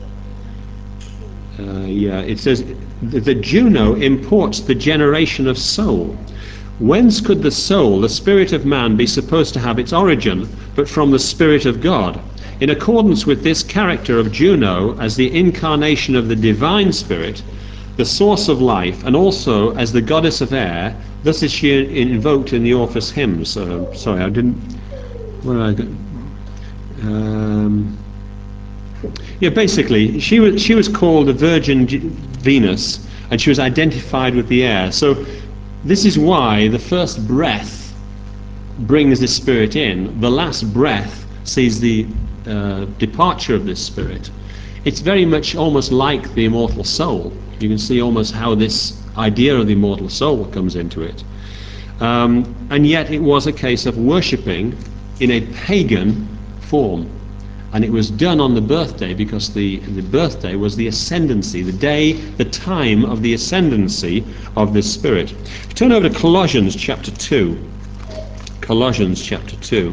Uh, yeah, it says that Juno imports the generation of soul. Whence could the soul, the spirit of man, be supposed to have its origin, but from the Spirit of God? In accordance with this character of Juno as the incarnation of the divine spirit, the source of life, and also as the goddess of air, thus is she invoked in the Orpheus hymns. Uh, sorry, I didn't... What did I get? Um, yeah, basically, she was, she was called the Virgin Venus, and she was identified with the air. So this is why the first breath brings this spirit in. The last breath sees the uh, departure of this spirit. It's very much almost like the immortal soul. You can see almost how this idea of the immortal soul comes into it. Um, and yet it was a case of worshipping in a pagan form. And it was done on the birthday because the, the birthday was the ascendancy, the day, the time of the ascendancy of this spirit. Turn over to Colossians chapter two. Colossians chapter two.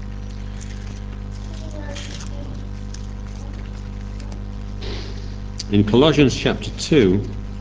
In Colossians chapter two,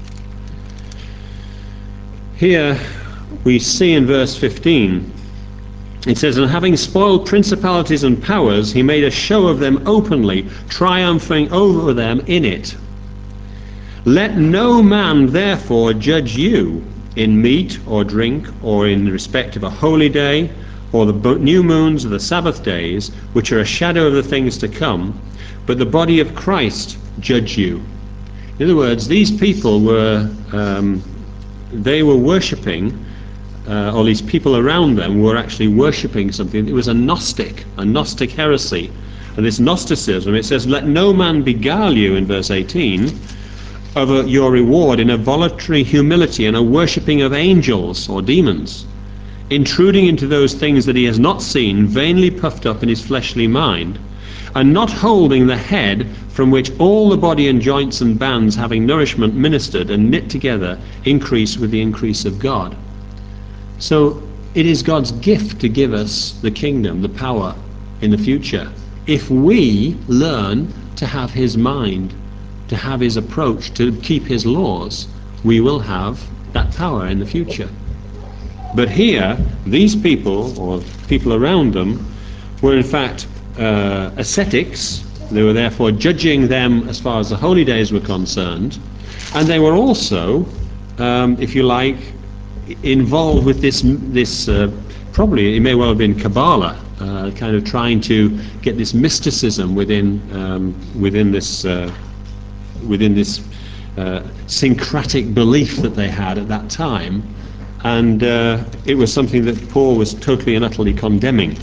here we see in verse fifteen, it says, and having spoiled principalities and powers, he made a show of them openly, triumphing over them in it. Let no man therefore judge you in meat or drink, or in respect of a holy day, or the new moons or the Sabbath days, which are a shadow of the things to come, but the body of Christ judge you. In other words, these people were, um, they were worshipping, uh, or these people around them were actually worshipping something. It was a Gnostic, a Gnostic heresy. And this Gnosticism, it says, let no man beguile you, in verse eighteen, of your reward in a voluntary humility and a worshipping of angels or demons, intruding into those things that he has not seen, vainly puffed up in his fleshly mind, and not holding the head, from which all the body and joints and bands, having nourishment ministered and knit together, increase with the increase of God. So it is God's gift to give us the kingdom, the power in the future, if we learn to have his mind, to have his approach, to keep his laws. We will have that power in the future. But here, these people, or people around them, were in fact uh, ascetics. They were therefore judging them as far as the holy days were concerned, and they were also, um, if you like, involved with this, this uh, probably it may well have been Kabbalah, uh, kind of trying to get this mysticism within um, within this uh, within this uh, syncretic belief that they had at that time, and uh, it was something that Paul was totally and utterly condemning.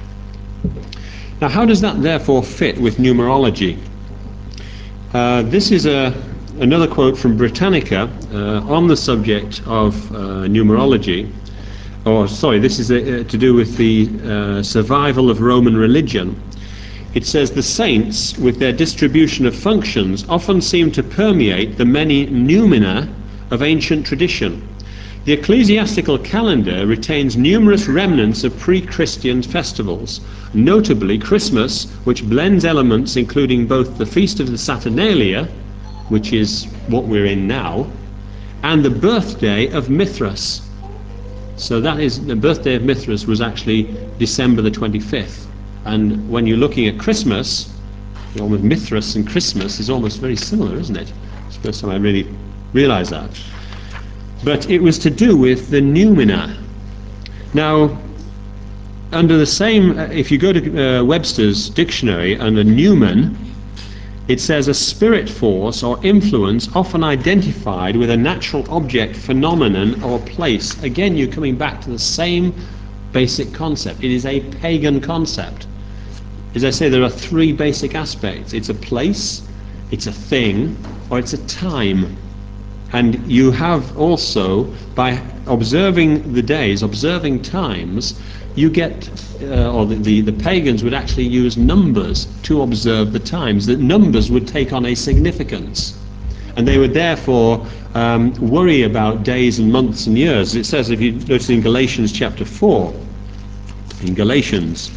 Now, how does that therefore fit with numerology? Uh, this is a another quote from Britannica uh, on the subject of uh, numerology. Or, sorry, this is a, uh, to do with the uh, survival of Roman religion. It says, the saints, with their distribution of functions, often seem to permeate the many noumena of ancient tradition. The ecclesiastical calendar retains numerous remnants of pre-Christian festivals, notably Christmas, which blends elements including both the Feast of the Saturnalia, which is what we're in now, and the birthday of Mithras. So that is, the birthday of Mithras was actually December the twenty-fifth. And when you're looking at Christmas, almost Mithras and Christmas is almost very similar, isn't it? It's the first time I really realised that. But it was to do with the noumena. Now, under the same, if you go to uh, Webster's dictionary, under noumen, it says a spirit force or influence often identified with a natural object, phenomenon, or place. Again, you're coming back to the same basic concept. It is a pagan concept. As I say, there are three basic aspects. It's a place, it's a thing, or it's a time. And you have also, by observing the days, observing times, you get, uh, or the, the, the pagans would actually use numbers to observe the times. That numbers would take on a significance. And they would therefore um, worry about days and months and years. It says, if you notice in Galatians chapter four, in Galatians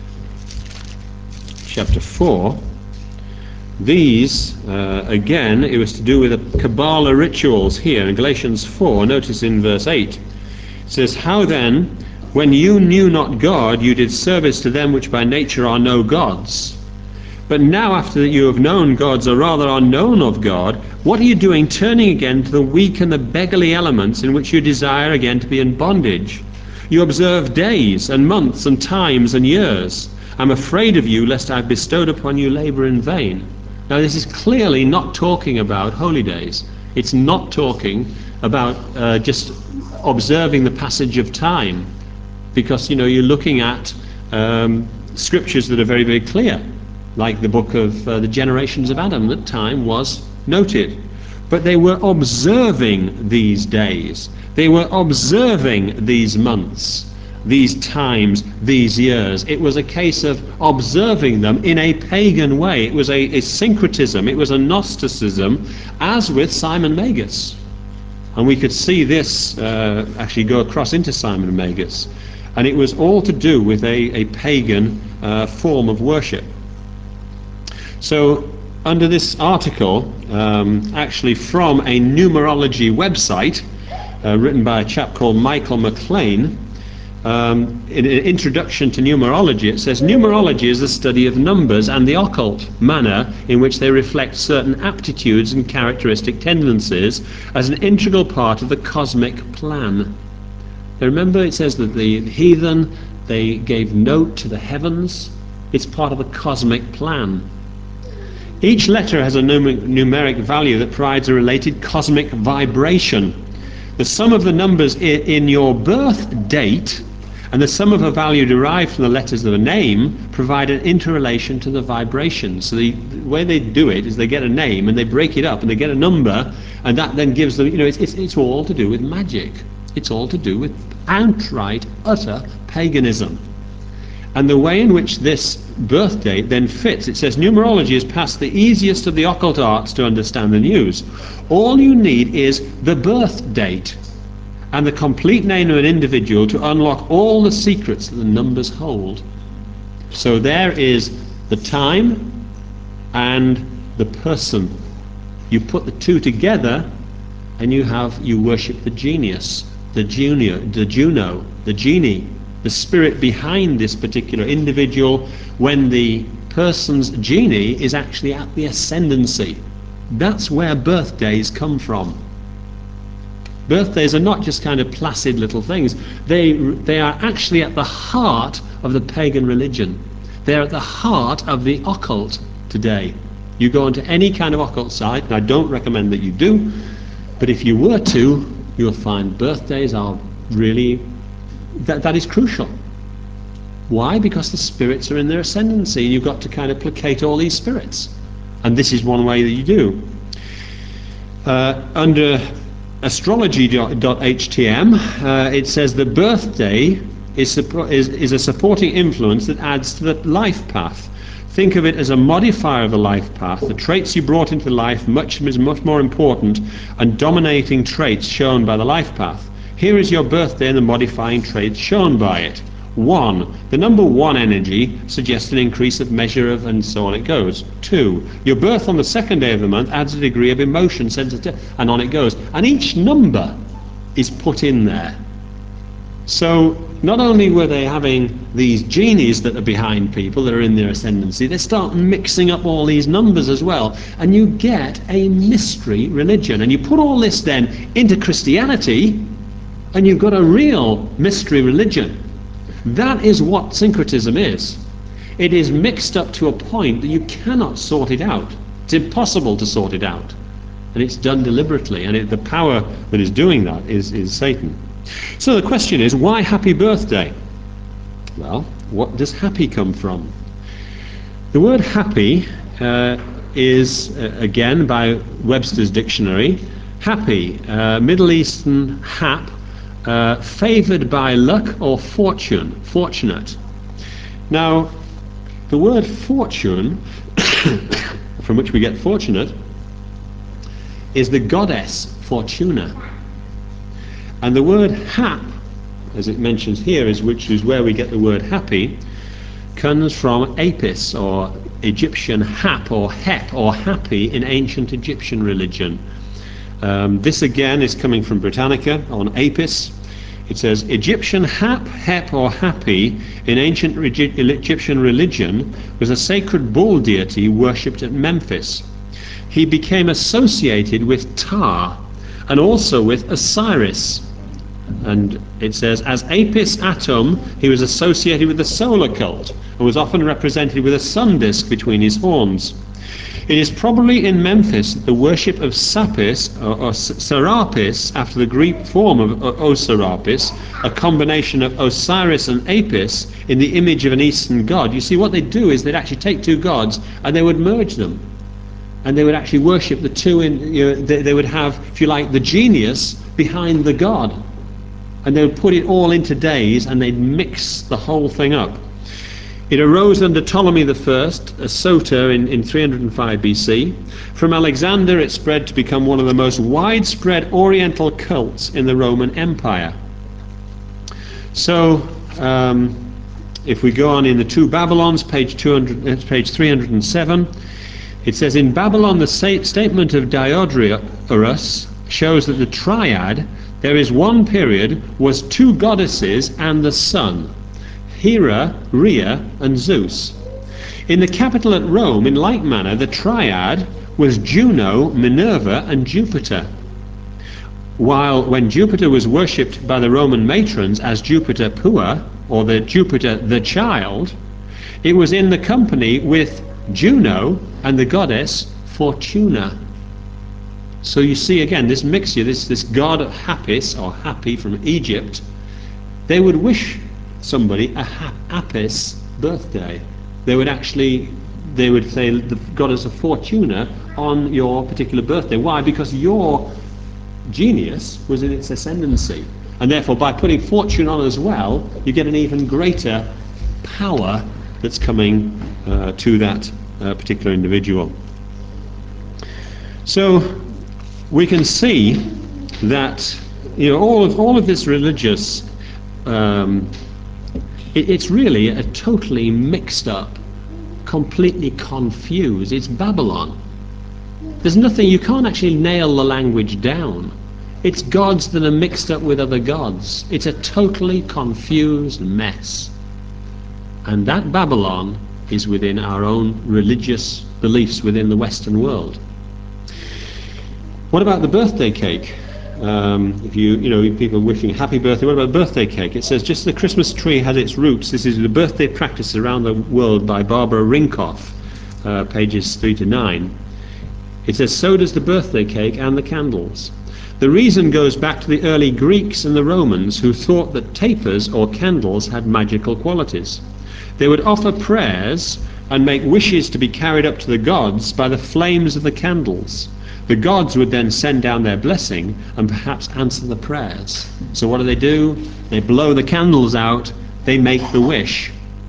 chapter four, these, uh, again, it was to do with the Kabbalah rituals here in Galatians four. Notice in verse eight, it says, how then, when you knew not God, you did service to them which by nature are no gods. But now after that you have known gods, or rather are known of God, what are you doing, turning again to the weak and the beggarly elements in which you desire again to be in bondage? You observe days and months and times and years. I'm afraid of you, lest I have bestowed upon you labour in vain. Now this is clearly not talking about holy days. It's not talking about uh, just observing the passage of time, because you know you're looking at um, scriptures that are very, very clear, like the book of uh, the generations of Adam, that time was noted. But they were observing these days. They were observing these months, these times, these years. It was a case of observing them in a pagan way. It was a, a syncretism. It was a Gnosticism, as with Simon Magus. And we could see this uh, actually go across into Simon Magus. And it was all to do with a, a pagan uh, form of worship. So under this article, um, actually from a numerology website uh, written by a chap called Michael McLean, um, in an introduction to numerology, it says, numerology is the study of numbers and the occult manner in which they reflect certain aptitudes and characteristic tendencies as an integral part of the cosmic plan. Now remember, it says that the heathen, they gave note to the heavens. It's part of the cosmic plan. Each letter has a numeric value that provides a related cosmic vibration. The sum of the numbers in your birth date and the sum of a value derived from the letters of a name provide an interrelation to the vibration. So the, the way they do it is they get a name and they break it up and they get a number, and that then gives them, you know, it's, it's, it's all to do with magic. It's all to do with outright, utter paganism. And the way in which this birth date then fits, it says numerology is past the easiest of the occult arts to understand the news. All you need is the birth date and the complete name of an individual to unlock all the secrets that the numbers hold. So there is the time and the person. You put the two together and you have you worship the genius, the junior, the Juno, the genie, the spirit behind this particular individual, when the person's genie is actually at the ascendancy. That's where birthdays come from. Birthdays are not just kind of placid little things. They, they are actually at the heart of the pagan religion. They're at the heart of the occult today. You go into any kind of occult site, and I don't recommend that you do, but if you were to, you'll find birthdays are really, that, that is crucial. Why? Because the spirits are in their ascendancy, and you've got to kind of placate all these spirits. And this is one way that you do. Uh, under astrology dot h t m, uh, it says the birthday is, is, is a supporting influence that adds to the life path. Think of it as a modifier of the life path. The traits you brought into life much is much more important and dominating traits shown by the life path. Here is your birthday and the modifying traits shown by it. One, the number one energy suggests an increase of measure of, and so on it goes. Two, your birth on the second day of the month adds a degree of emotion, sensitivity, and on it goes. And each number is put in there. So not only were they having these genies that are behind people that are in their ascendancy, they start mixing up all these numbers as well, and you get a mystery religion. And you put all this then into Christianity, and you've got a real mystery religion. That is what syncretism is. It is mixed up to a point that you cannot sort it out. It's impossible to sort it out. And it's done deliberately, and it, the power that is doing that is, is Satan. So the question is, why happy birthday? Well, what does happy come from? The word happy uh, is, uh, again, by Webster's dictionary, happy, uh, Middle Eastern hap, uh, favoured by luck or fortune, fortunate. Now, the word fortune, from which we get fortunate, is the goddess Fortuna. And the word hap, as it mentions here, is which is where we get the word happy, comes from Apis, or Egyptian hap, or hep, or happy in ancient Egyptian religion. Um, this again is coming from Britannica on Apis. It says, Egyptian hap, hep, or happy in ancient Egyptian religion was a sacred bull deity worshipped at Memphis. He became associated with Ptah and also with Osiris. And it says, as Apis Atum, he was associated with the solar cult and was often represented with a sun disk between his horns. It is probably in Memphis that the worship of Sapis, or, or Serapis, after the Greek form of Osirapis, a combination of Osiris and Apis in the image of an Eastern god. You see, what they do is they'd actually take two gods and they would merge them. And they would actually worship the two in, you know, they, they would have, if you like, the genius behind the god. And they would put it all into days and they'd mix the whole thing up. It arose under Ptolemy the First, a Soter, in, in three hundred five B C. From Alexander it spread to become one of the most widespread Oriental cults in the Roman Empire. So, um, if we go on in the Two Babylons, page, two hundred, page three hundred seven, it says, in Babylon the statement of Diodorus shows that the triad, there is one period, was two goddesses and the sun, Hera, Rhea, and Zeus. In the capital at Rome, in like manner, the triad was Juno, Minerva, and Jupiter. While when Jupiter was worshipped by the Roman matrons as Jupiter Pua, or the Jupiter the Child, it was in the company with Juno and the goddess Fortuna. So you see again this mixture, this, this god of Happis, or Happy from Egypt, they would wish somebody a Apis birthday. They would actually, they would say the goddess of Fortuna on your particular birthday. Why? Because your genius was in its ascendancy. And therefore by putting fortune on as well, you get an even greater power that's coming uh, to that uh, particular individual. So we can see that, you know, all of all of this religious, um, it, it's really a totally mixed up, completely confused. It's Babylon. There's nothing, you can't actually nail the language down. It's gods that are mixed up with other gods. It's a totally confused mess. And that Babylon is within our own religious beliefs within the Western world. What about the birthday cake? Um, if you, you know, people wishing happy birthday, what about birthday cake? It says, just the Christmas tree has its roots. This is the birthday practice around the world by Barbara Rinkoff, uh, pages three to nine. It says, so does the birthday cake and the candles. The reason goes back to the early Greeks and the Romans, who thought that tapers or candles had magical qualities. They would offer prayers and make wishes to be carried up to the gods by the flames of the candles. The gods would then send down their blessing and perhaps answer the prayers. So what do they do? They blow the candles out, they make the wish.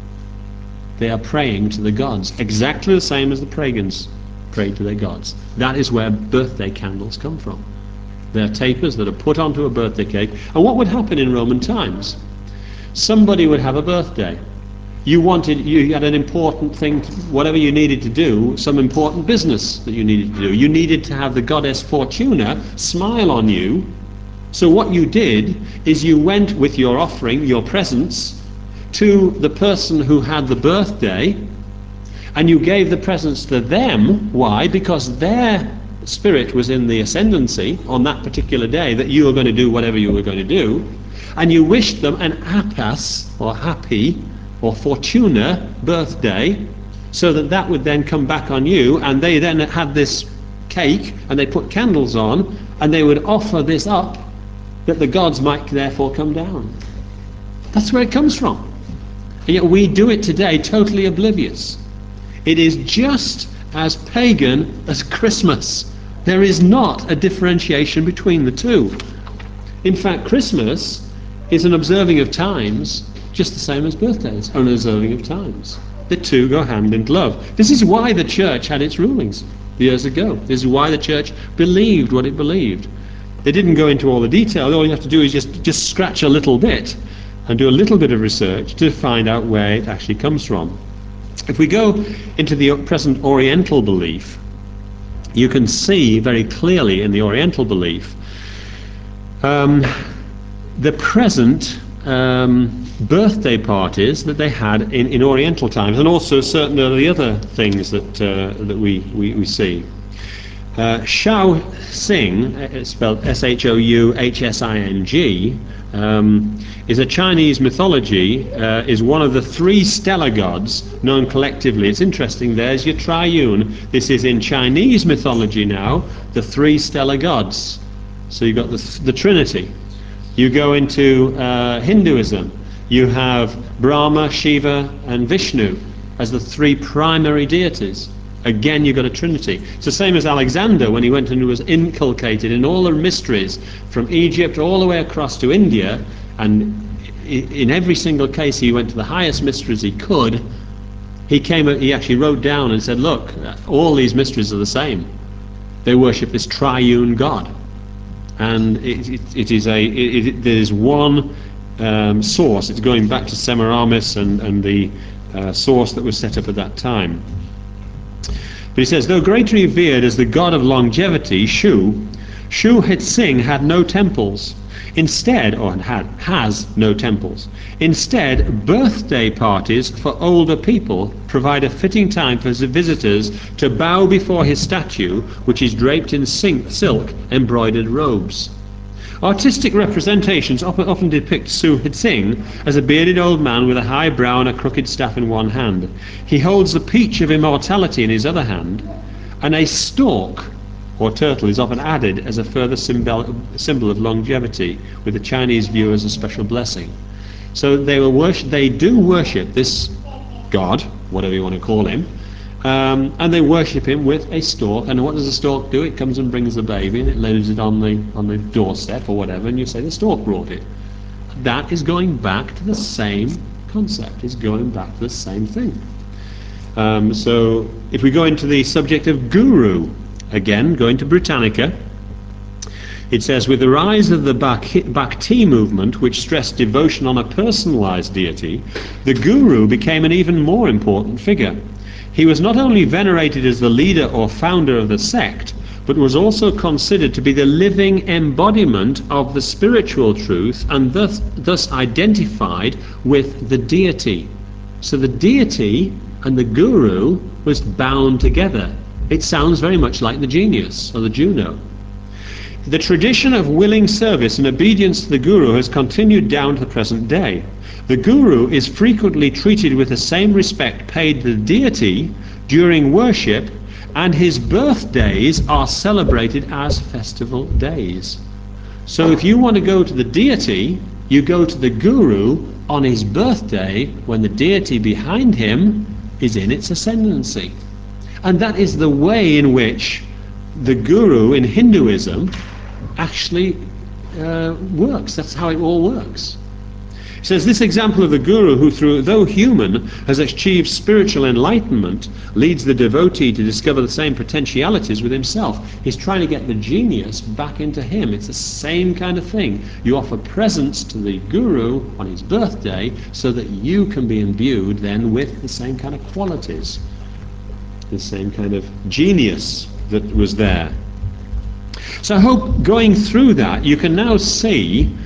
They are praying to the gods, exactly the same as the pagans prayed to their gods. That is where birthday candles come from. They're tapers that are put onto a birthday cake. And what would happen in Roman times? Somebody would have a birthday. You wanted, you had an important thing, to, whatever you needed to do, some important business that you needed to do. You needed to have the goddess Fortuna smile on you. So what you did is you went with your offering, your presents, to the person who had the birthday, and you gave the presents to them. Why? Because their spirit was in the ascendancy on that particular day that you were going to do whatever you were going to do, and you wished them an apas, or happy, or Fortuna birthday, so that that would then come back on you, and they then had this cake and they put candles on and they would offer this up that the gods might therefore come down. That's where it comes from. And yet we do it today totally oblivious. It is just as pagan as Christmas. There is not a differentiation between the two. In fact, Christmas is an observing of times just the same as birthdays are an observing of times. The two go hand in glove. This is why the church had its rulings years ago. This is why the church believed what it believed. They didn't go into all the detail. All you have to do is just, just scratch a little bit and do a little bit of research to find out where it actually comes from. If we go into the present Oriental belief, you can see very clearly in the Oriental belief um, the present um, birthday parties that they had in, in Oriental times, and also certain of the other things that uh, that we, we, we see. Uh, Shao Xing, it's spelled S H O U H S I N G, um, is a Chinese mythology, uh, is one of the three stellar gods known collectively. It's interesting, there's your triune. This is in Chinese mythology now, the three stellar gods. So you've got the, the Trinity. You go into uh, Hinduism, you have Brahma, Shiva and Vishnu as the three primary deities. Again, you've got a trinity. It's the same as Alexander when he went and was inculcated in all the mysteries from Egypt all the way across to India, and in every single case he went to the highest mysteries he could. He came, he actually wrote down and said, look, all these mysteries are the same. They worship this triune God. And it, it, it is a, it, it, there is one um, source. It's going back to Semiramis and, and the uh, source that was set up at that time. But he says, though greatly revered as the god of longevity, Shu, Shu Hitsing had no temples. Instead, or had, has no temples. Instead, birthday parties for older people provide a fitting time for visitors to bow before his statue, which is draped in silk embroidered robes. Artistic representations often depict Shu Hitsing as a bearded old man with a high brow and a crooked staff in one hand. He holds the peach of immortality in his other hand, and a stork or turtle is often added as a further symbol, symbol of longevity, with the Chinese view as a special blessing. So they, will worship, they do worship this god, whatever you want to call him, Um, and they worship him with a stork. And what does the stork do? It comes and brings the baby and it lays it on the on the doorstep or whatever, and you say the stork brought it. That is going back to the same concept. It's going back to the same thing. Um, so if we go into the subject of guru, again, going to Britannica, it says, with the rise of the Bhakti movement, which stressed devotion on a personalized deity, the guru became an even more important figure. He was not only venerated as the leader or founder of the sect, but was also considered to be the living embodiment of the spiritual truth, and thus, thus identified with the deity. So the deity and the guru was bound together. It sounds very much like the genius or the Juno. The tradition of willing service and obedience to the guru has continued down to the present day. The guru is frequently treated with the same respect paid to the deity during worship, and his birthdays are celebrated as festival days. So if you want to go to the deity, you go to the guru on his birthday, when the deity behind him is in its ascendancy. And that is the way in which the guru in Hinduism actually uh, works. That's how it all works. It says, this example of the guru who, through, though human, has achieved spiritual enlightenment, leads the devotee to discover the same potentialities with himself. He's trying to get the genius back into him. It's the same kind of thing. You offer presents to the guru on his birthday so that you can be imbued then with the same kind of qualities, the same kind of genius that was there. So I hope going through that you can now see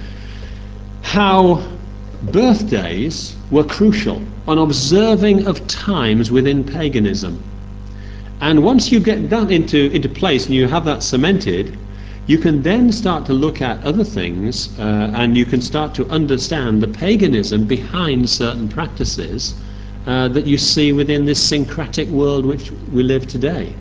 how birthdays were crucial on observing of times within paganism. And once you get that into, into place and you have that cemented, you can then start to look at other things uh, and you can start to understand the paganism behind certain practices uh, that you see within this syncretic world which we live today.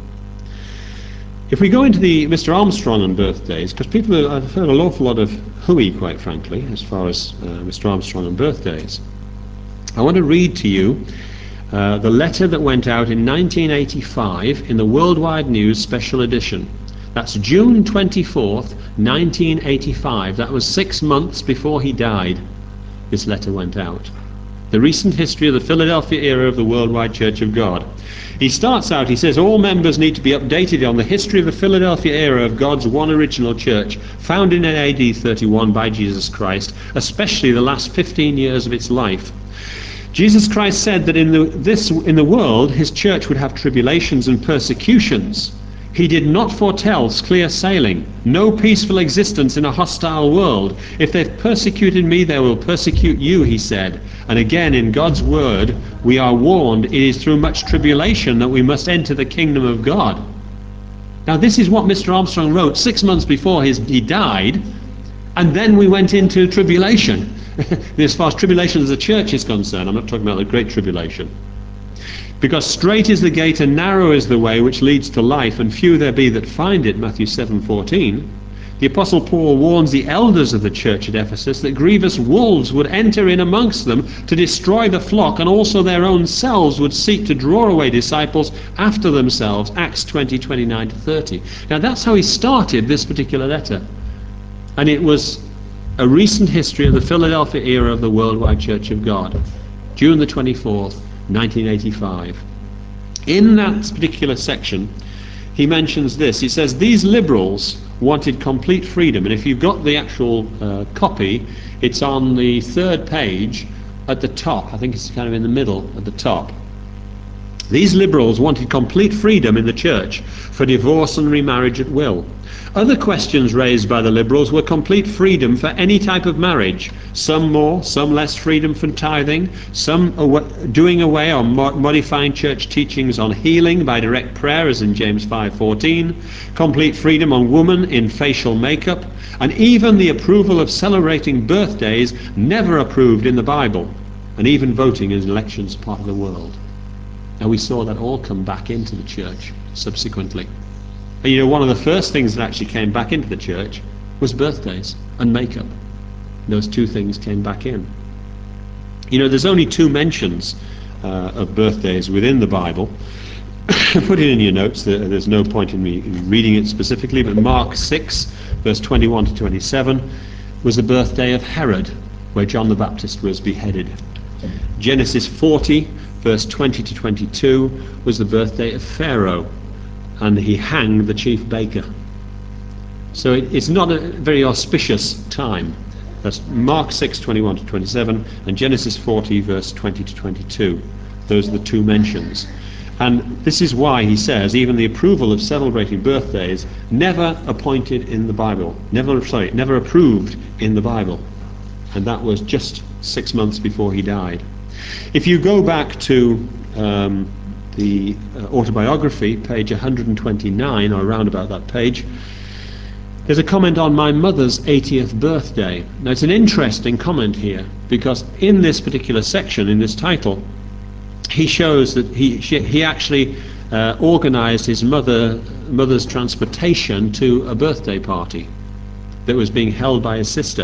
If we go into the Mister Armstrong on birthdays, because people, I've heard an awful lot of hooey, quite frankly, as far as uh, Mister Armstrong on birthdays. I want to read to you uh, the letter that went out in nineteen eighty-five in the Worldwide News Special Edition. That's June twenty-fourth, nineteen eighty-five. That was six months before he died. This letter went out. The recent history of the Philadelphia era of the Worldwide Church of God. He starts out, he says, all members need to be updated on the history of the Philadelphia era of God's one original church, founded in A D thirty-one by Jesus Christ, especially the last fifteen years of its life. Jesus Christ said that in the, this, in the world his church would have tribulations and persecutions. He did not foretell clear sailing, no peaceful existence in a hostile world. If they've persecuted me, they will persecute you, he said. And again, in God's word, we are warned it is through much tribulation that we must enter the kingdom of God. Now, this is what Mister Armstrong wrote six months before his, he died, and then we went into tribulation. As far as tribulation as the church is concerned, I'm not talking about the Great Tribulation. Because straight is the gate and narrow is the way which leads to life, and few there be that find it, Matthew seven fourteen. The Apostle Paul warns the elders of the church at Ephesus that grievous wolves would enter in amongst them to destroy the flock, and also their own selves would seek to draw away disciples after themselves, Acts twenty, twenty-nine to thirty. Now that's how he started this particular letter. And it was a recent history of the Philadelphia era of the Worldwide Church of God, June the twenty-fourth, nineteen eighty-five. In that particular section, he mentions this. He says, these liberals wanted complete freedom. And if you've got the actual uh, copy, it's on the third page at the top. I think it's kind of in the middle at the top. These liberals wanted complete freedom in the church for divorce and remarriage at will. Other questions raised by the liberals were complete freedom for any type of marriage, some more, some less freedom from tithing, some aw- doing away or mo- modifying church teachings on healing by direct prayer, as in James five fourteen, complete freedom on woman in facial makeup, and even the approval of celebrating birthdays never approved in the Bible, and even voting in elections part of the world. And we saw that all come back into the church subsequently. And you know, one of the first things that actually came back into the church was birthdays and makeup. Those two things came back in. You know, there's only two mentions uh, of birthdays within the Bible. Put it in your notes. There's no point in me reading it specifically, but Mark six, verse twenty-one to twenty-seven, was the birthday of Herod, where John the Baptist was beheaded. Genesis forty, verse twenty to twenty-two, was the birthday of Pharaoh, and he hanged the chief baker. So it, it's not a very auspicious time. That's Mark six, twenty-one to twenty-seven, and Genesis forty, verse twenty to twenty-two. Those are the two mentions. And this is why he says even the approval of celebrating birthdays never appointed in the Bible, never sorry, never approved in the Bible. And that was just six months before he died. If you go back to um, the uh, autobiography, page one hundred twenty-nine, or around about that page, there's a comment on my mother's eightieth birthday. Now it's an interesting comment here, because in this particular section, in this title, he shows that he she, he actually uh, organised his mother mother's transportation to a birthday party that was being held by his sister.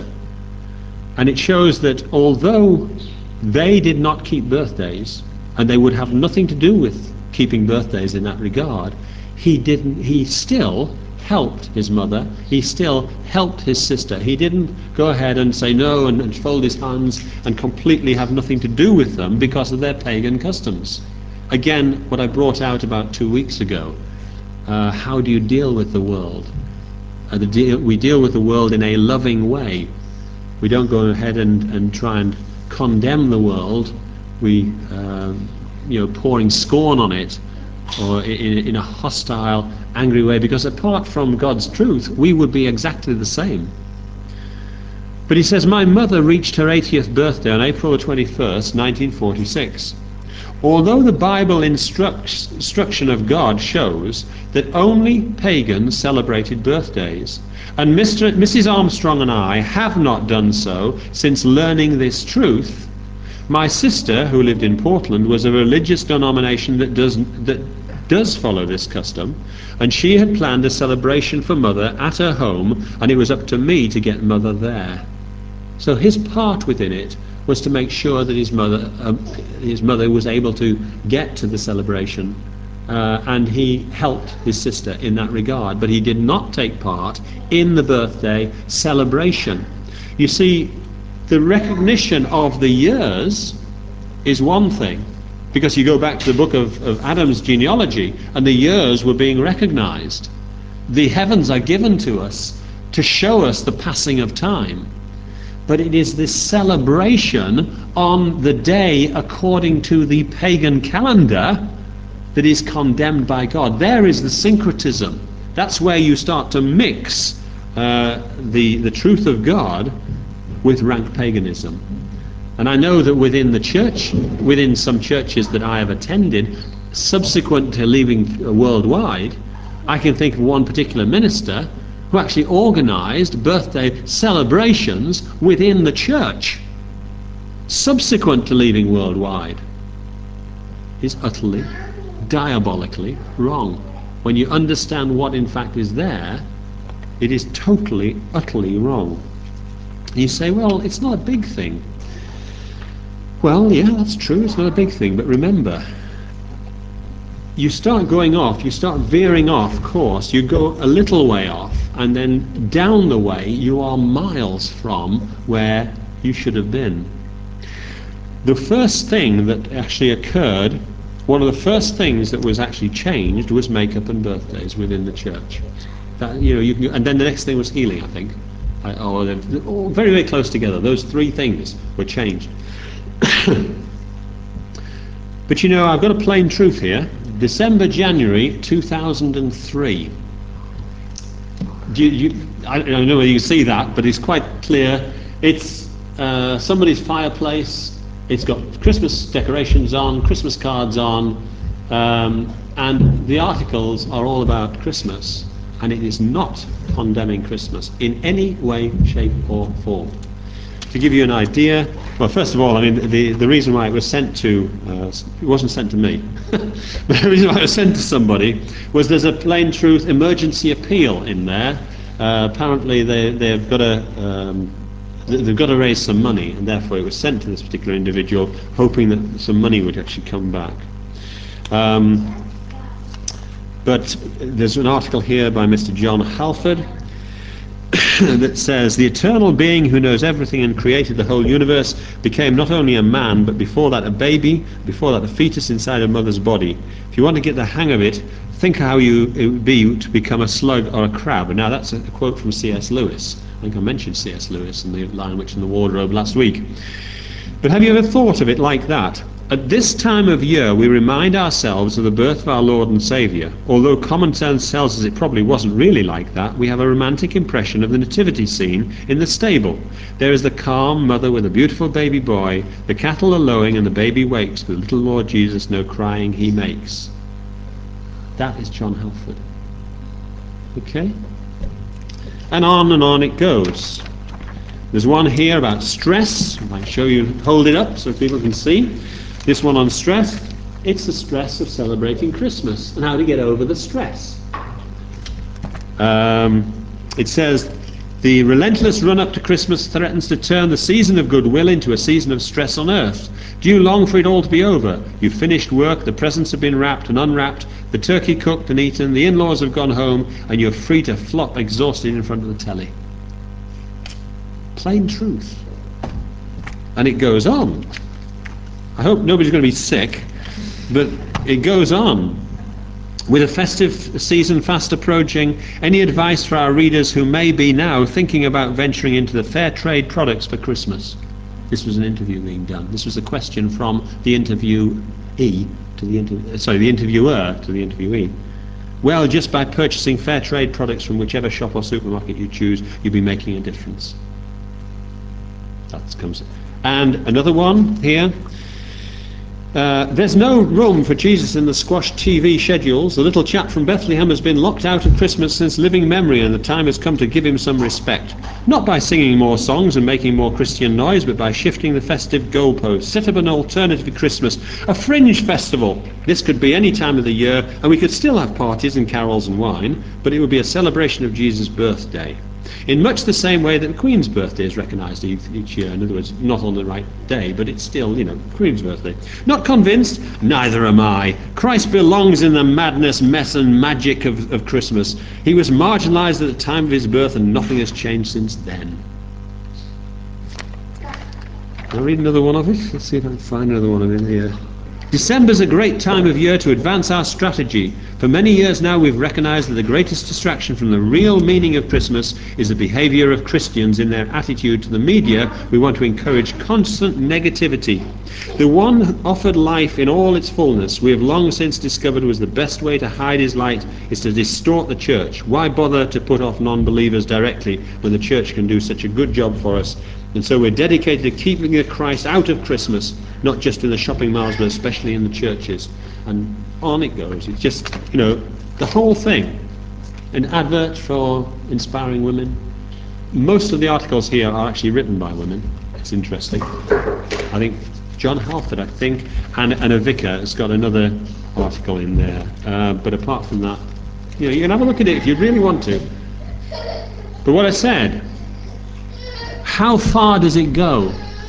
And it shows that although they did not keep birthdays, and they would have nothing to do with keeping birthdays in that regard, he didn't. He still helped his mother. He still helped his sister. He didn't go ahead and say no and, and fold his hands and completely have nothing to do with them because of their pagan customs. Again, what I brought out about two weeks ago. Uh, how do you deal with the world? Uh, the deal, we deal with the world in a loving way. We don't go ahead and, and try and condemn the world. We, uh, you know, pouring scorn on it, or in, in a hostile, angry way, because apart from God's truth, we would be exactly the same. But he says, my mother reached her eightieth birthday on April twenty-first, nineteen forty-six. Although the Bible instructs, instruction of God shows that only pagans celebrated birthdays, and Mister Missus Armstrong and I have not done so since learning this truth, my sister, who lived in Portland, was a religious denomination that does, that does follow this custom, and she had planned a celebration for Mother at her home, and it was up to me to get Mother there. So his part within it was to make sure that his mother, um, his mother was able to get to the celebration, uh, and he helped his sister in that regard, but he did not take part in the birthday celebration. You see, the recognition of the years is one thing, because you go back to the book of, of Adam's genealogy, and the years were being recognized. The heavens are given to us to show us the passing of time. But it is this celebration on the day according to the pagan calendar that is condemned by God. There is the syncretism. That's where you start to mix uh, the, the truth of God with rank paganism. And I know that within the church, within some churches that I have attended, subsequent to leaving worldwide, I can think of one particular minister who actually organised birthday celebrations within the church, subsequent to leaving worldwide. Is utterly, diabolically wrong. When you understand what in fact is there, it is totally, utterly wrong. You say, well, it's not a big thing. Well, yeah, that's true, it's not a big thing, but remember, you start going off, you start veering off course, you go a little way off, and then down the way you are miles from where you should have been. The first thing that actually occurred, one of the first things that was actually changed was makeup and birthdays within the church. That, you know, you can, and then the next thing was healing, I think. I, oh, they're all very, very close together. Those three things were changed. But you know, I've got a plain truth here. December, January two thousand three. Do you, you, I don't know whether you can see that, but it's quite clear. It's uh, somebody's fireplace. It's got Christmas decorations on, Christmas cards on, um, and the articles are all about Christmas. And it is not condemning Christmas in any way, shape or form. To give you an idea, well, first of all, I mean, the, the reason why it was sent to, uh, it wasn't sent to me, but the reason why it was sent to somebody was there's a plain truth emergency appeal in there. Uh, apparently they, they've got to um, they've got to raise some money, and therefore it was sent to this particular individual, hoping that some money would actually come back. Um, but there's an article here by Mister John Halford. that says, the eternal being who knows everything and created the whole universe became not only a man, but before that a baby, before that a fetus inside a mother's body. If you want to get the hang of it, think how you, it would be to become a slug or a crab. And now that's a quote from C S Lewis. I think I mentioned C S Lewis in the Lion, Witch and the Wardrobe last week. But have you ever thought of it like that? At this time of year, we remind ourselves of the birth of our Lord and Saviour. Although common sense tells us it probably wasn't really like that, we have a romantic impression of the nativity scene in the stable. There is the calm mother with a beautiful baby boy, the cattle are lowing and the baby wakes, the little Lord Jesus no crying he makes. That is John Halford. Okay? And on and on it goes. There's one here about stress. I might show you, hold it up so people can see. This one on stress. It's the stress of celebrating Christmas and how to get over the stress. Um, it says, the relentless run-up to Christmas threatens to turn the season of goodwill into a season of stress on earth. Do you long for it all to be over? You've finished work, the presents have been wrapped and unwrapped, the turkey cooked and eaten, the in-laws have gone home, and you're free to flop exhausted in front of the telly. Plain truth. And it goes on. I hope nobody's going to be sick, but it goes on. With a festive season fast approaching, any advice for our readers who may be now thinking about venturing into the fair trade products for Christmas? This was an interview being done. This was a question from the interviewee to the inter- sorry, the interviewer to the interviewee. Well, just by purchasing fair trade products from whichever shop or supermarket you choose, you'll be making a difference. That comes. And another one here. Uh, there's no room for Jesus in the squashed T V schedules. The little chap from Bethlehem has been locked out of Christmas since living memory, and the time has come to give him some respect. Not by singing more songs and making more Christian noise, but by shifting the festive goalposts. Set up an alternative Christmas, a fringe festival. This could be any time of the year, and we could still have parties and carols and wine, but it would be a celebration of Jesus' birthday. In much the same way that the Queen's birthday is recognised each year. In other words, not on the right day, but it's still, you know, Queen's birthday. Not convinced? Neither am I. Christ belongs in the madness, mess and magic of, of Christmas. He was marginalised at the time of his birth and nothing has changed since then. I'll read another one of it. Let's see if I can find another one of it here. December's a great time of year to advance our strategy. For many years now we've recognised that the greatest distraction from the real meaning of Christmas is the behaviour of Christians in their attitude to the media. We want to encourage constant negativity. The one offered life in all its fullness we have long since discovered was the best way to hide his light is to distort the church. Why bother to put off non-believers directly when the church can do such a good job for us? And so we're dedicated to keeping the Christ out of Christmas, not just in the shopping malls, but especially in the churches. And on it goes. It's just, you know, the whole thing. An advert for inspiring women. Most of the articles here are actually written by women. It's interesting. I think John Halford, I think, and, and a vicar has got another article in there. Uh, but apart from that, you know, you can have a look at it if you really want to. But what I said, how far does it go?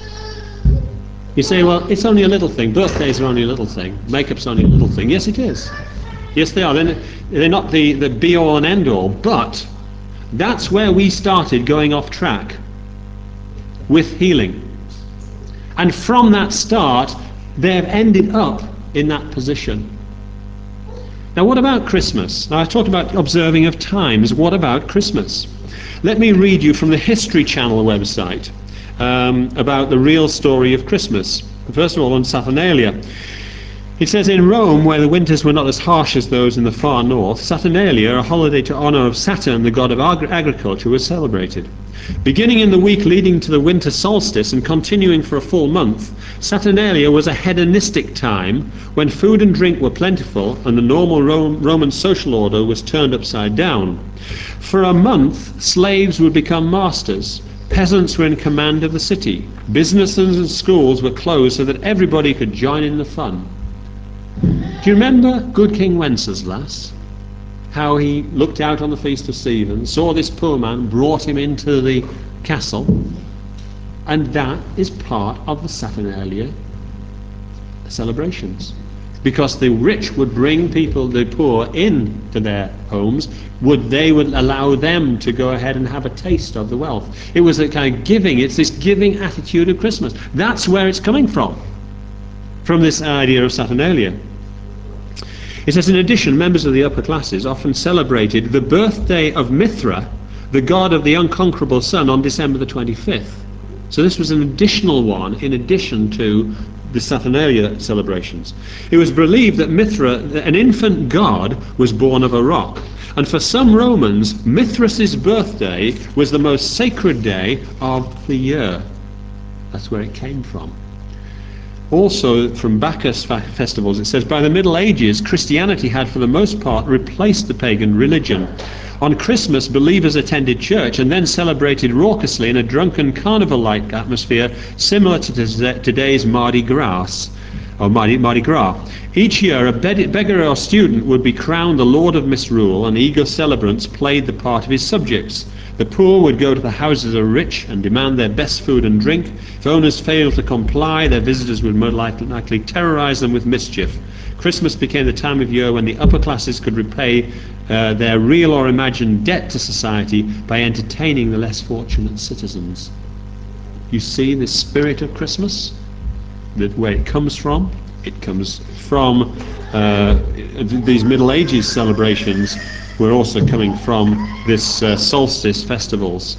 You say, well, it's only a little thing. Birthdays are only a little thing. Makeup's only a little thing. Yes, it is. Yes, they are. They're, they're not the, the be-all and end-all. But that's where we started going off track with healing. And from that start, they've ended up in that position. Now, what about Christmas? Now, I talked about observing of times. What about Christmas? Let me read you from the History Channel website um, about the real story of Christmas. First of all, on Saturnalia. It says, in Rome, where the winters were not as harsh as those in the far north, Saturnalia, a holiday to honour of Saturn, the god of agri- agriculture, was celebrated. Beginning in the week leading to the winter solstice and continuing for a full month, Saturnalia was a hedonistic time when food and drink were plentiful and the normal Rome, Roman social order was turned upside down. For a month, slaves would become masters. Peasants were in command of the city. Businesses and schools were closed so that everybody could join in the fun. Do you remember Good King Wenceslas? How he looked out on the feast of Stephen, saw this poor man, brought him into the castle, and that is part of the Saturnalia celebrations. because the rich would bring people, the poor, into their homes. Would they would allow them to go ahead and have a taste of the wealth. It was a kind of giving. It's this giving attitude of Christmas. That's where it's coming from, from this idea of Saturnalia. It says, in addition, members of the upper classes often celebrated the birthday of Mithra, the god of the unconquerable sun, on December the twenty-fifth. So this was an additional one in addition to the Saturnalia celebrations. It was believed that Mithra, an infant god, was born of a rock. And for some Romans, Mithras' birthday was the most sacred day of the year. That's where it came from. Also, from Bacchus festivals, it says, by the Middle Ages, Christianity had for the most part replaced the pagan religion. On Christmas, believers attended church and then celebrated raucously in a drunken carnival-like atmosphere similar to today's Mardi Gras. Or Mardi, Mardi Gras. Each year, a beggar or student would be crowned the Lord of Misrule, and eager celebrants played the part of his subjects. The poor would go to the houses of the rich and demand their best food and drink. If owners failed to comply, their visitors would more likely, likely terrorize them with mischief. Christmas became the time of year when the upper classes could repay uh, their real or imagined debt to society by entertaining the less fortunate citizens. You see the spirit of Christmas? That where it comes from? It comes from uh, these Middle Ages celebrations. We're also coming from this uh, solstice festivals.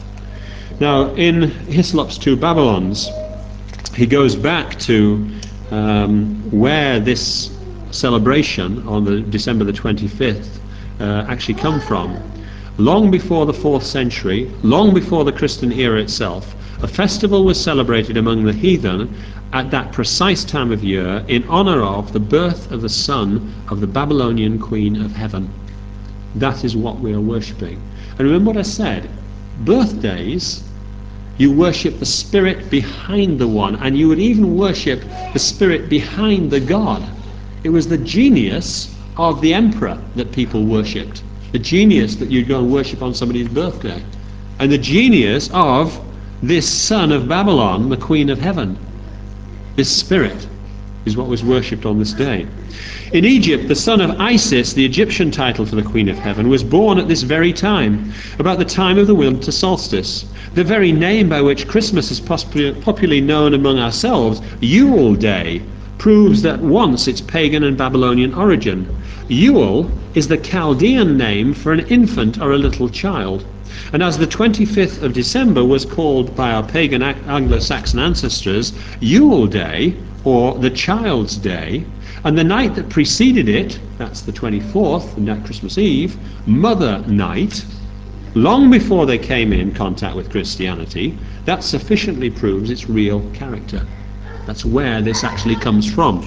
Now, in Hislop's Two Babylons, he goes back to um, where this celebration on the December the twenty-fifth uh, actually come from. Long before the fourth century, long before the Christian era itself, a festival was celebrated among the heathen at that precise time of year in honor of the birth of the son of the Babylonian Queen of Heaven. That is what we are worshipping. And remember what I said, birthdays, you worship the spirit behind the one, and you would even worship the spirit behind the god. It was the genius of the emperor that people worshipped, the genius that you'd go and worship on somebody's birthday, and the genius of this son of Babylon, the Queen of Heaven. This spirit is what was worshipped on this day. In Egypt, the son of Isis, the Egyptian title for the Queen of Heaven, was born at this very time, about the time of the winter solstice. The very name by which Christmas is popularly known among ourselves, Yule Day, proves that once its pagan and Babylonian origin. Yule is the Chaldean name for an infant or a little child. And as the twenty-fifth of December was called by our pagan Anglo-Saxon ancestors Yule Day, or the Child's Day, and the night that preceded it, that's the twenty-fourth, the night Christmas Eve, Mother Night, long before they came in contact with Christianity, that sufficiently proves its real character. That's where this actually comes from.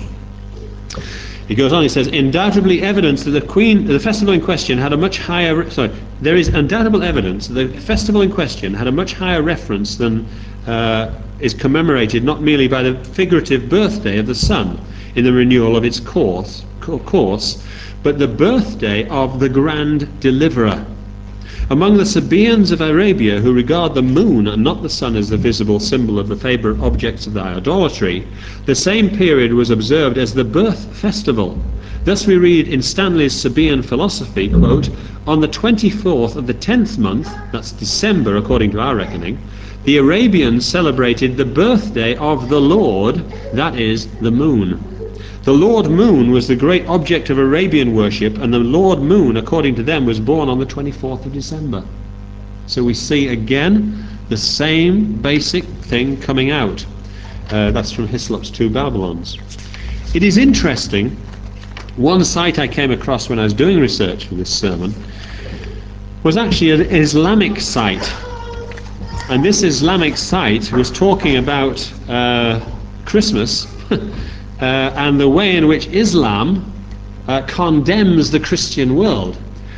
He goes on, he says, undoubtedly evidence that the queen, the festival in question had a much higher, sorry, there is undoubtable evidence that the festival in question had a much higher reference than uh, is commemorated not merely by the figurative birthday of the sun in the renewal of its course, course, but the birthday of the grand deliverer. Among the Sabaeans of Arabia, who regard the moon and not the sun as the visible symbol of the favourite objects of their idolatry, the same period was observed as the birth festival. Thus we read in Stanley's Sabaean philosophy, quote, on the twenty-fourth of the tenth month, that's December according to our reckoning, the Arabians celebrated the birthday of the Lord, that is, the moon. The Lord Moon was the great object of Arabian worship, and the Lord Moon, according to them, was born on the twenty-fourth of December. So we see again the same basic thing coming out. Uh, that's from Hislop's Two Babylons. It is interesting, one site I came across when I was doing research for this sermon was actually an Islamic site. And this Islamic site was talking about uh, Christmas Uh, and the way in which Islam uh, condemns the Christian world.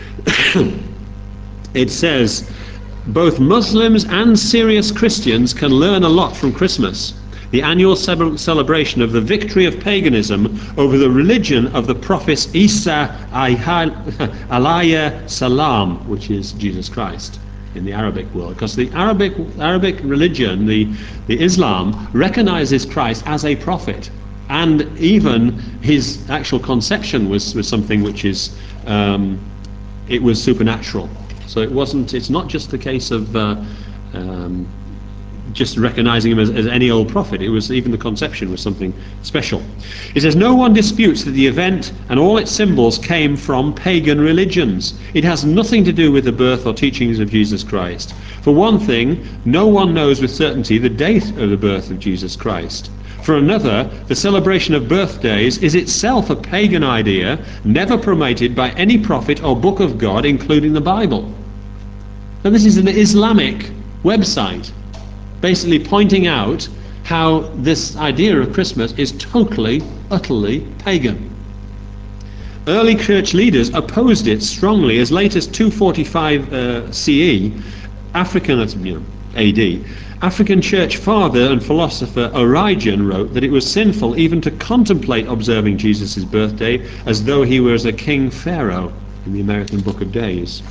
It says, both Muslims and serious Christians can learn a lot from Christmas, the annual ce- celebration of the victory of paganism over the religion of the prophet Isa alayhi salam, which is Jesus Christ in the Arabic world. Because the Arabic Arabic religion, the, the Islam, recognizes Christ as a prophet, And even his actual conception was, was something which is, um, it was supernatural. So it wasn't, it's not just the case of uh, um, just recognizing him as, as any old prophet. It was, even the conception was something special. It says, no one disputes that the event and all its symbols came from pagan religions. It has nothing to do with the birth or teachings of Jesus Christ. For one thing, no one knows with certainty the date of the birth of Jesus Christ. For another, the celebration of birthdays is itself a pagan idea, never promoted by any prophet or book of God, including the Bible. Now this is an Islamic website, basically pointing out how this idea of Christmas is totally, utterly pagan. Early church leaders opposed it strongly. As late as two forty-five uh, C E, African, you know, A D, African church father and philosopher Origen wrote that it was sinful even to contemplate observing Jesus' birthday as though he was a king pharaoh in the American Book of Days.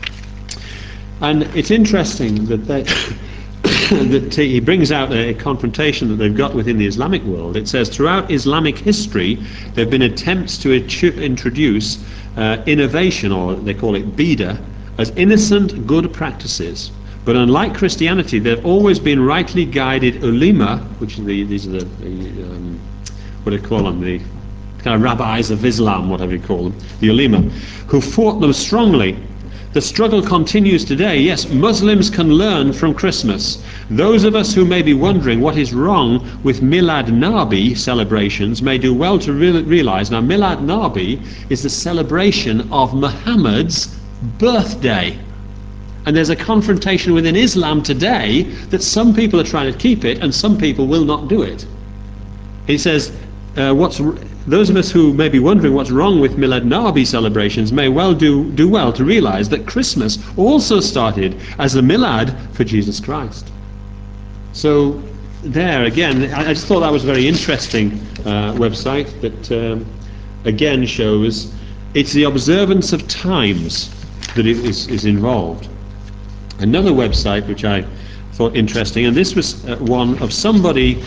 And it's interesting that they that he brings out a confrontation that they've got within the Islamic world. It says, throughout Islamic history, there have been attempts to introduce uh, innovation, or they call it bid'ah, as innocent good practices. But unlike Christianity, there have always been rightly guided ulema, which are the, these are the, the um, what do you call them, the kind of rabbis of Islam, whatever you call them, the ulema, who fought them strongly. The struggle continues today. Yes, Muslims can learn from Christmas. Those of us who may be wondering what is wrong with Milad Nabi celebrations may do well to re- realize, now Milad Nabi is the celebration of Muhammad's birthday. And there's a confrontation within Islam today that some people are trying to keep it and some people will not do it. He says, uh, what's those of us who may be wondering what's wrong with Milad Nabi celebrations may well do, do well to realize that Christmas also started as a Milad for Jesus Christ. So there again, I, I just thought that was a very interesting uh, website that um, again shows it's the observance of times that is, is involved. Another website which I thought interesting, and this was uh, one of somebody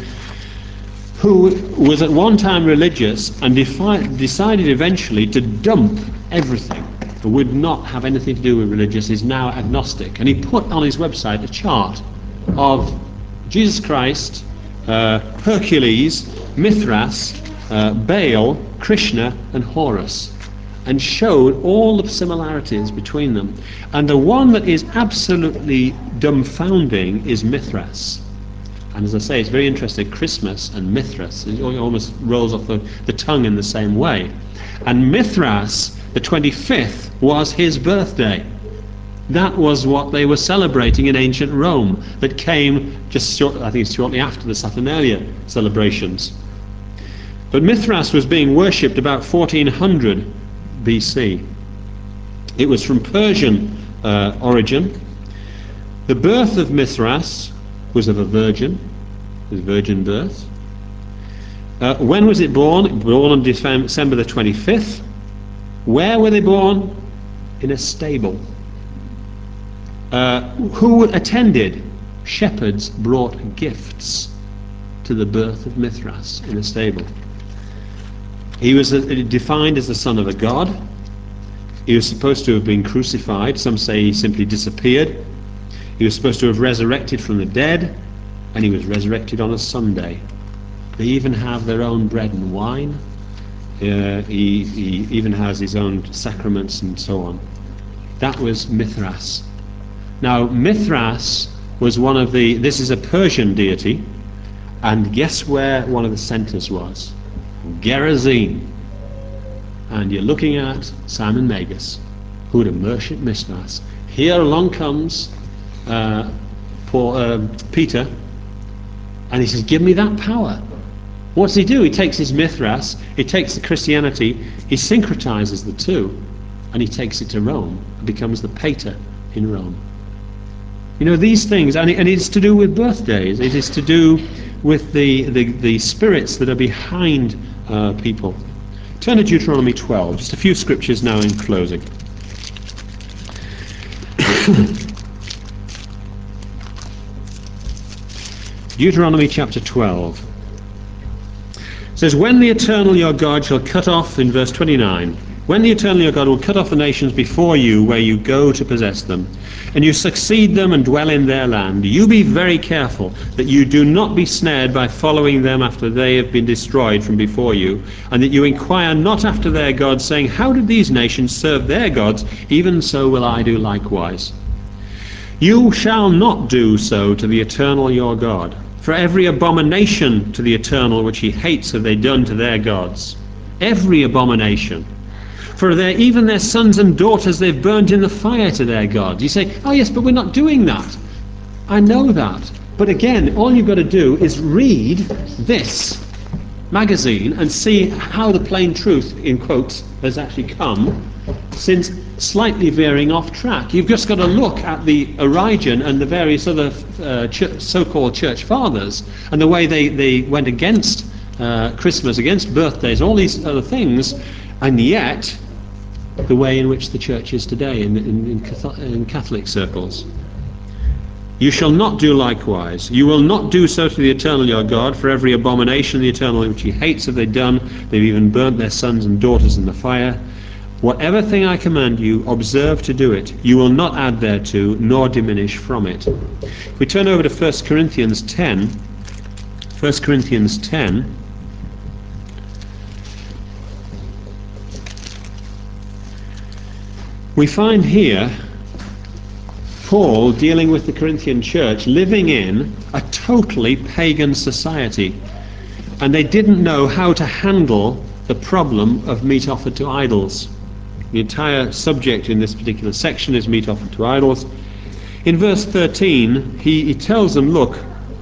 who was at one time religious and defi- decided eventually to dump everything and would not have anything to do with religious, is now agnostic. And he put on his website a chart of Jesus Christ, uh, Hercules, Mithras, uh, Baal, Krishna and Horus, and showed all the similarities between them. And the one that is absolutely dumbfounding is Mithras. And as I say, it's very interesting, Christmas and Mithras, it almost rolls off the, the tongue in the same way. And Mithras, the twenty-fifth, was his birthday. That was what they were celebrating in ancient Rome, that came just short, I think shortly after the Saturnalia celebrations. But Mithras was being worshipped about fourteen hundred B C. It was from Persian uh, origin. The birth of Mithras was of a virgin, his virgin birth. Uh, when was it born? Born on December the twenty-fifth. Where were they born? In a stable. Uh, who attended? Shepherds brought gifts to the birth of Mithras in a stable. He was a, defined as the son of a god. He was supposed to have been crucified. Some say he simply disappeared. He was supposed to have resurrected from the dead, and he was resurrected on a Sunday. They even have their own bread and wine. Uh, he, he even has his own sacraments and so on. That was Mithras. Now, Mithras was one of the, this is a Persian deity, and guess where one of the centers was? Gerazim. And you're looking at Simon Magus, who would have worshipped Mithras. Here along comes uh, Paul, uh, Peter, and he says, give me that power. What does he do? He takes his Mithras, he takes the Christianity, he syncretizes the two, and he takes it to Rome, and becomes the pater in Rome. You know, these things, and, it, and it's to do with birthdays, it is to do with the, the, the spirits that are behind uh, people. Turn to Deuteronomy twelve, just a few scriptures now in closing. Deuteronomy chapter twelve. says, when the eternal your God shall cut off, in verse twenty-nine, when the eternal your God will cut off the nations before you where you go to possess them, and you succeed them and dwell in their land, you be very careful that you do not be snared by following them after they have been destroyed from before you, and that you inquire not after their gods, saying, how did these nations serve their gods? Even so will I do likewise. You shall not do so to the eternal your God. For every abomination to the eternal which he hates have they done to their gods. Every abomination. For their, even their sons and daughters they've burnt in the fire to their gods. You say, oh yes, but we're not doing that. I know that. But again, all you've got to do is read this magazine and see how the plain truth, in quotes, has actually come since slightly veering off track. You've just got to look at the Origen and the various other uh, ch- so-called church fathers and the way they, they went against uh, Christmas, against birthdays, all these other things, and yet the way in which the church is today in, in, in, Catholic, in Catholic circles. You shall not do likewise. You will not do so to the eternal your God, for every abomination the eternal which he hates have they done. They've even burnt their sons and daughters in the fire. Whatever thing I command you, observe to do it. You will not add thereto, nor diminish from it. If we turn over to First Corinthians ten, First Corinthians ten, we find here Paul dealing with the Corinthian church living in a totally pagan society, and they didn't know how to handle the problem of meat offered to idols. The entire subject in this particular section is meat offered to idols. In verse thirteen, he, he tells them, look,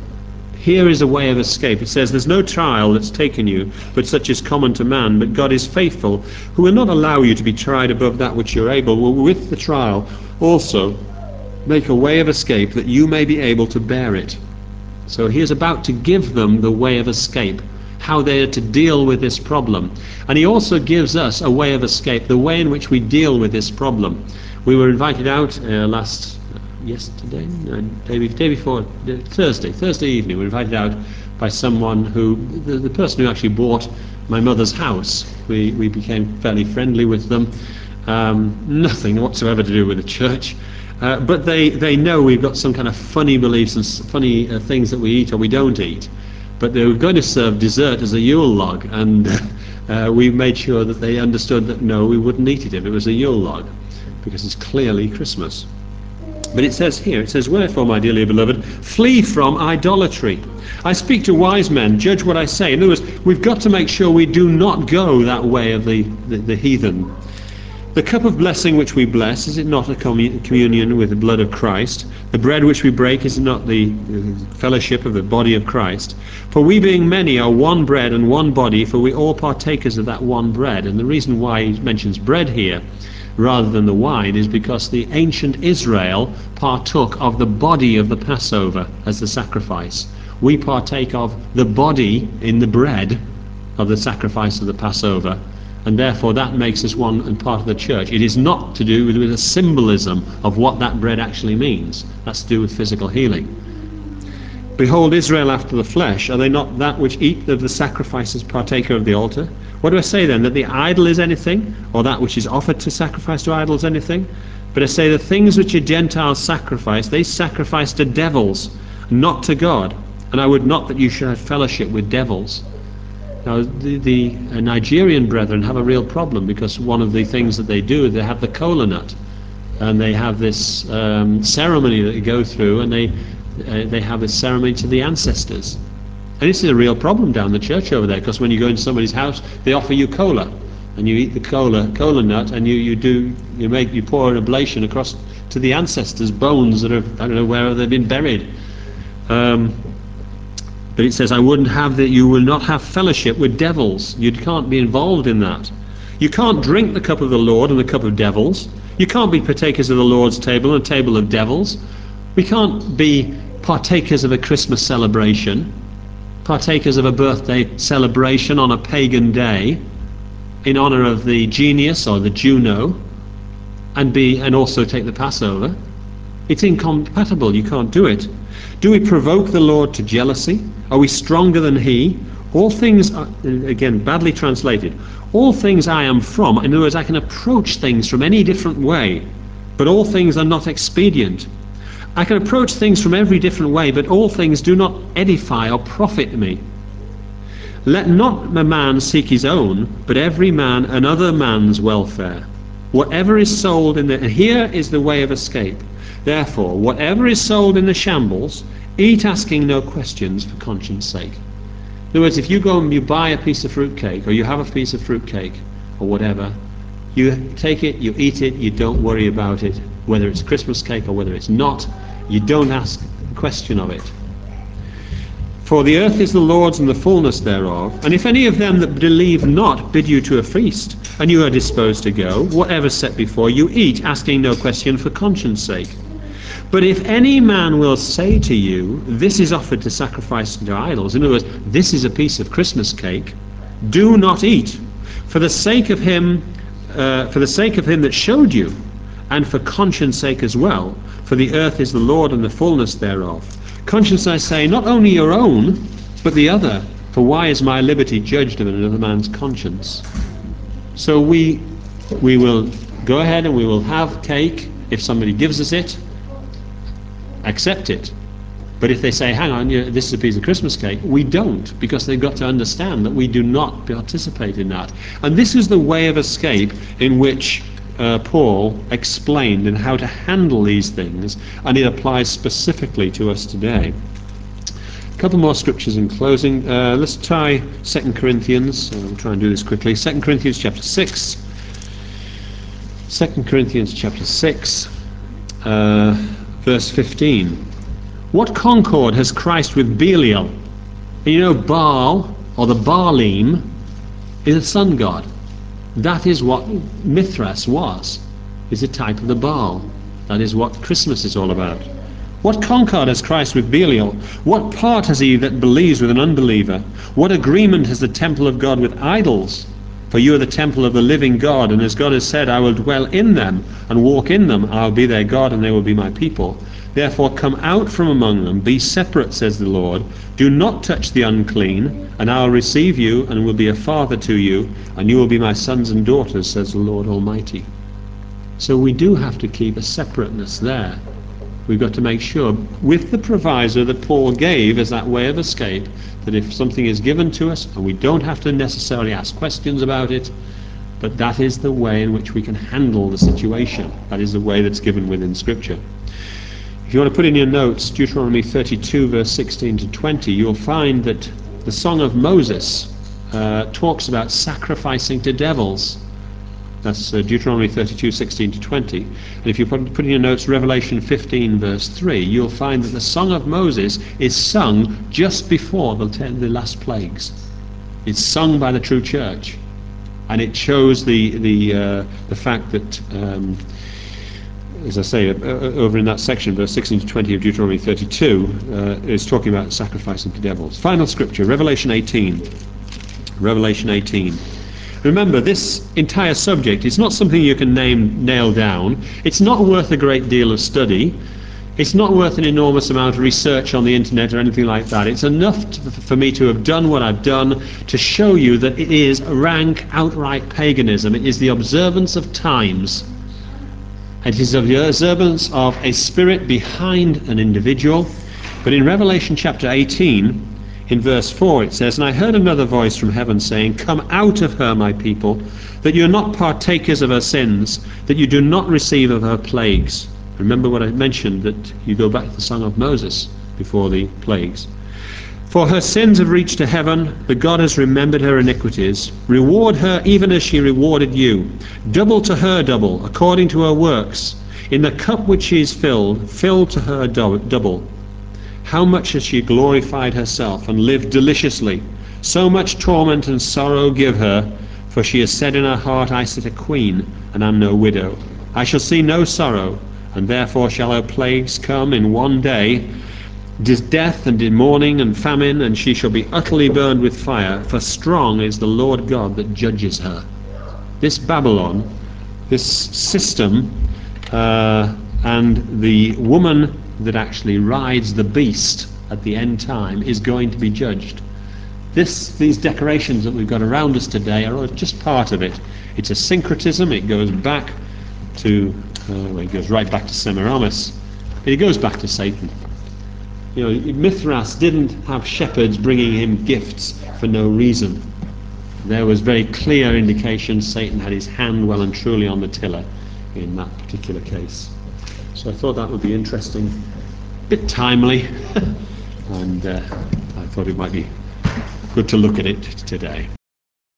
here is a way of escape. It says, there's no trial that's taken you, but such is common to man. But God is faithful, who will not allow you to be tried above that which you're able, will with the trial also make a way of escape, that you may be able to bear it. So he is about to give them the way of escape, how they are to deal with this problem. And he also gives us a way of escape, the way in which we deal with this problem. We were invited out uh, last yesterday, no, day, day before, Thursday, Thursday evening, we were invited out by someone who, the, the person who actually bought my mother's house. We, we became fairly friendly with them. Um, nothing whatsoever to do with the church. Uh, but they, they know we've got some kind of funny beliefs and funny uh, things that we eat or we don't eat. But they were going to serve dessert as a Yule log, and uh, we made sure that they understood that no, we wouldn't eat it if it was a Yule log, because it's clearly Christmas. But it says here, it says, wherefore, my dearly beloved, flee from idolatry. I speak to wise men, judge what I say. In other words, we've got to make sure we do not go that way of the, the, the heathen. The cup of blessing which we bless, is it not a communion with the blood of Christ? The bread which we break, is it not the fellowship of the body of Christ? For we being many are one bread and one body, for we all partakers of that one bread. And the reason why he mentions bread here rather than the wine is because the ancient Israel partook of the body of the Passover as the sacrifice. We partake of the body in the bread of the sacrifice of the Passover, and therefore that makes us one and part of the church. It is not to do with, with a symbolism of what that bread actually means. That's to do with physical healing. Behold, Israel after the flesh, are they not that which eat of the sacrifices partaker of the altar? What do I say then? That the idol is anything, or that which is offered to sacrifice to idols anything? But I say the things which the Gentiles sacrifice, they sacrifice to devils, not to God. And I would not that you should have fellowship with devils. Now, the, the uh, Nigerian brethren have a real problem, because one of the things that they do, they have the kola nut, and they have this um, ceremony that they go through, and they uh, they have this ceremony to the ancestors. And this is a real problem down the church over there, because when you go into somebody's house, they offer you cola, and you eat the cola cola nut, and you, you do you make you pour an oblation across to the ancestors' bones that are, I don't know where they've been buried. Um, But it says, I wouldn't have that you will not have fellowship with devils. You can't be involved in that. You can't drink the cup of the Lord and the cup of devils. You can't be partakers of the Lord's table and a table of devils. We can't be partakers of a Christmas celebration, partakers of a birthday celebration on a pagan day in honor of the genius or the Juno, and be and also take the Passover. It's incompatible. You can't do it. Do we provoke the Lord to jealousy? Are we stronger than he? All things, are, again, badly translated, all things I am from. In other words, I can approach things from any different way, but all things are not expedient. I can approach things from every different way, but all things do not edify or profit me. Let not a man seek his own, but every man another man's welfare. Whatever is sold in the... And here is the way of escape. Therefore, whatever is sold in the shambles, eat asking no questions for conscience sake. In other words, if you go and you buy a piece of fruitcake, or you have a piece of fruitcake, or whatever, you take it, you eat it, you don't worry about it, whether it's Christmas cake or whether it's not, you don't ask a question of it. For the earth is the Lord's and the fullness thereof, and if any of them that believe not bid you to a feast, and you are disposed to go, whatever set before you, eat, asking no question for conscience sake. But if any man will say to you, this is offered to sacrifice to idols, in other words, this is a piece of Christmas cake, do not eat, for the sake of him, uh, for the sake of him that showed you, and for conscience sake as well, for the earth is the Lord and the fullness thereof. Conscience, I say, not only your own, but the other, for why is my liberty judged of another man's conscience? So we, we will go ahead and we will have cake if somebody gives us it, accept it. But if they say, hang on, you, this is a piece of Christmas cake, we don't, because they've got to understand that we do not participate in that. And this is the way of escape in which uh, Paul explained in how to handle these things, and it applies specifically to us today. A couple more scriptures in closing. Uh, let's try Second Corinthians. I'll try and do this quickly. Second Corinthians chapter six. Second Corinthians chapter six. Uh, Verse fifteen. What concord has Christ with Belial? And you know, Baal, or the Baalim, is a sun god. That is what Mithras was, is a type of the Baal. That is what Christmas is all about. What concord has Christ with Belial? What part has he that believes with an unbeliever? What agreement has the temple of God with idols? For you are the temple of the living God, and as God has said, I will dwell in them and walk in them. I will be their God, and they will be my people. Therefore come out from among them, be separate, says the Lord. Do not touch the unclean, and I will receive you, and will be a father to you, and you will be my sons and daughters, says the Lord Almighty. So we do have to keep a separateness there. We've got to make sure, with the proviso that Paul gave as that way of escape, that if something is given to us, and we don't have to necessarily ask questions about it, but that is the way in which we can handle the situation. That is the way that's given within Scripture. If you want to put in your notes Deuteronomy thirty-two, verse sixteen to twenty, you'll find that the Song of Moses uh, talks about sacrificing to devils. That's uh, Deuteronomy thirty-two, sixteen to twenty. And if you put, put in your notes Revelation fifteen, verse three, you'll find that the Song of Moses is sung just before the, ten, the last plagues. It's sung by the true church. And it shows the, the, uh, the fact that, um, as I say, uh, over in that section, verse sixteen to twenty of Deuteronomy thirty-two, uh, is talking about sacrificing to devils. Final scripture, Revelation eighteen. Revelation eighteen. Remember, this entire subject is not something you can name, nail down. It's not worth a great deal of study. It's not worth an enormous amount of research on the internet or anything like that. It's enough to, for me to have done what I've done to show you that it is rank, outright paganism. It is the observance of times. It is the observance of a spirit behind an individual. But in Revelation chapter eighteen, in verse four, it says, And I heard another voice from heaven saying, Come out of her, my people, that you are not partakers of her sins, that you do not receive of her plagues. Remember what I mentioned, that you go back to the Song of Moses before the plagues. For her sins have reached to heaven, but God has remembered her iniquities. Reward her even as she rewarded you. Double to her double, according to her works. In the cup which she is filled, fill to her double. How much has she glorified herself and lived deliciously? So much torment and sorrow give her, for she has said in her heart, I sit a queen, and am no widow. I shall see no sorrow, and therefore shall her plagues come in one day, death and in mourning and famine, and she shall be utterly burned with fire, for strong is the Lord God that judges her. This Babylon, this system, uh, and the woman that actually rides the beast at the end time is going to be judged. This, these decorations that we've got around us today are just part of it. It's a syncretism. It goes back to, uh, it goes right back to Semiramis. It goes back to Satan. You know, Mithras didn't have shepherds bringing him gifts for no reason. There was very clear indication Satan had his hand well and truly on the tiller in that particular case. So I thought that would be interesting, a bit timely, and uh, I thought it might be good to look at it today.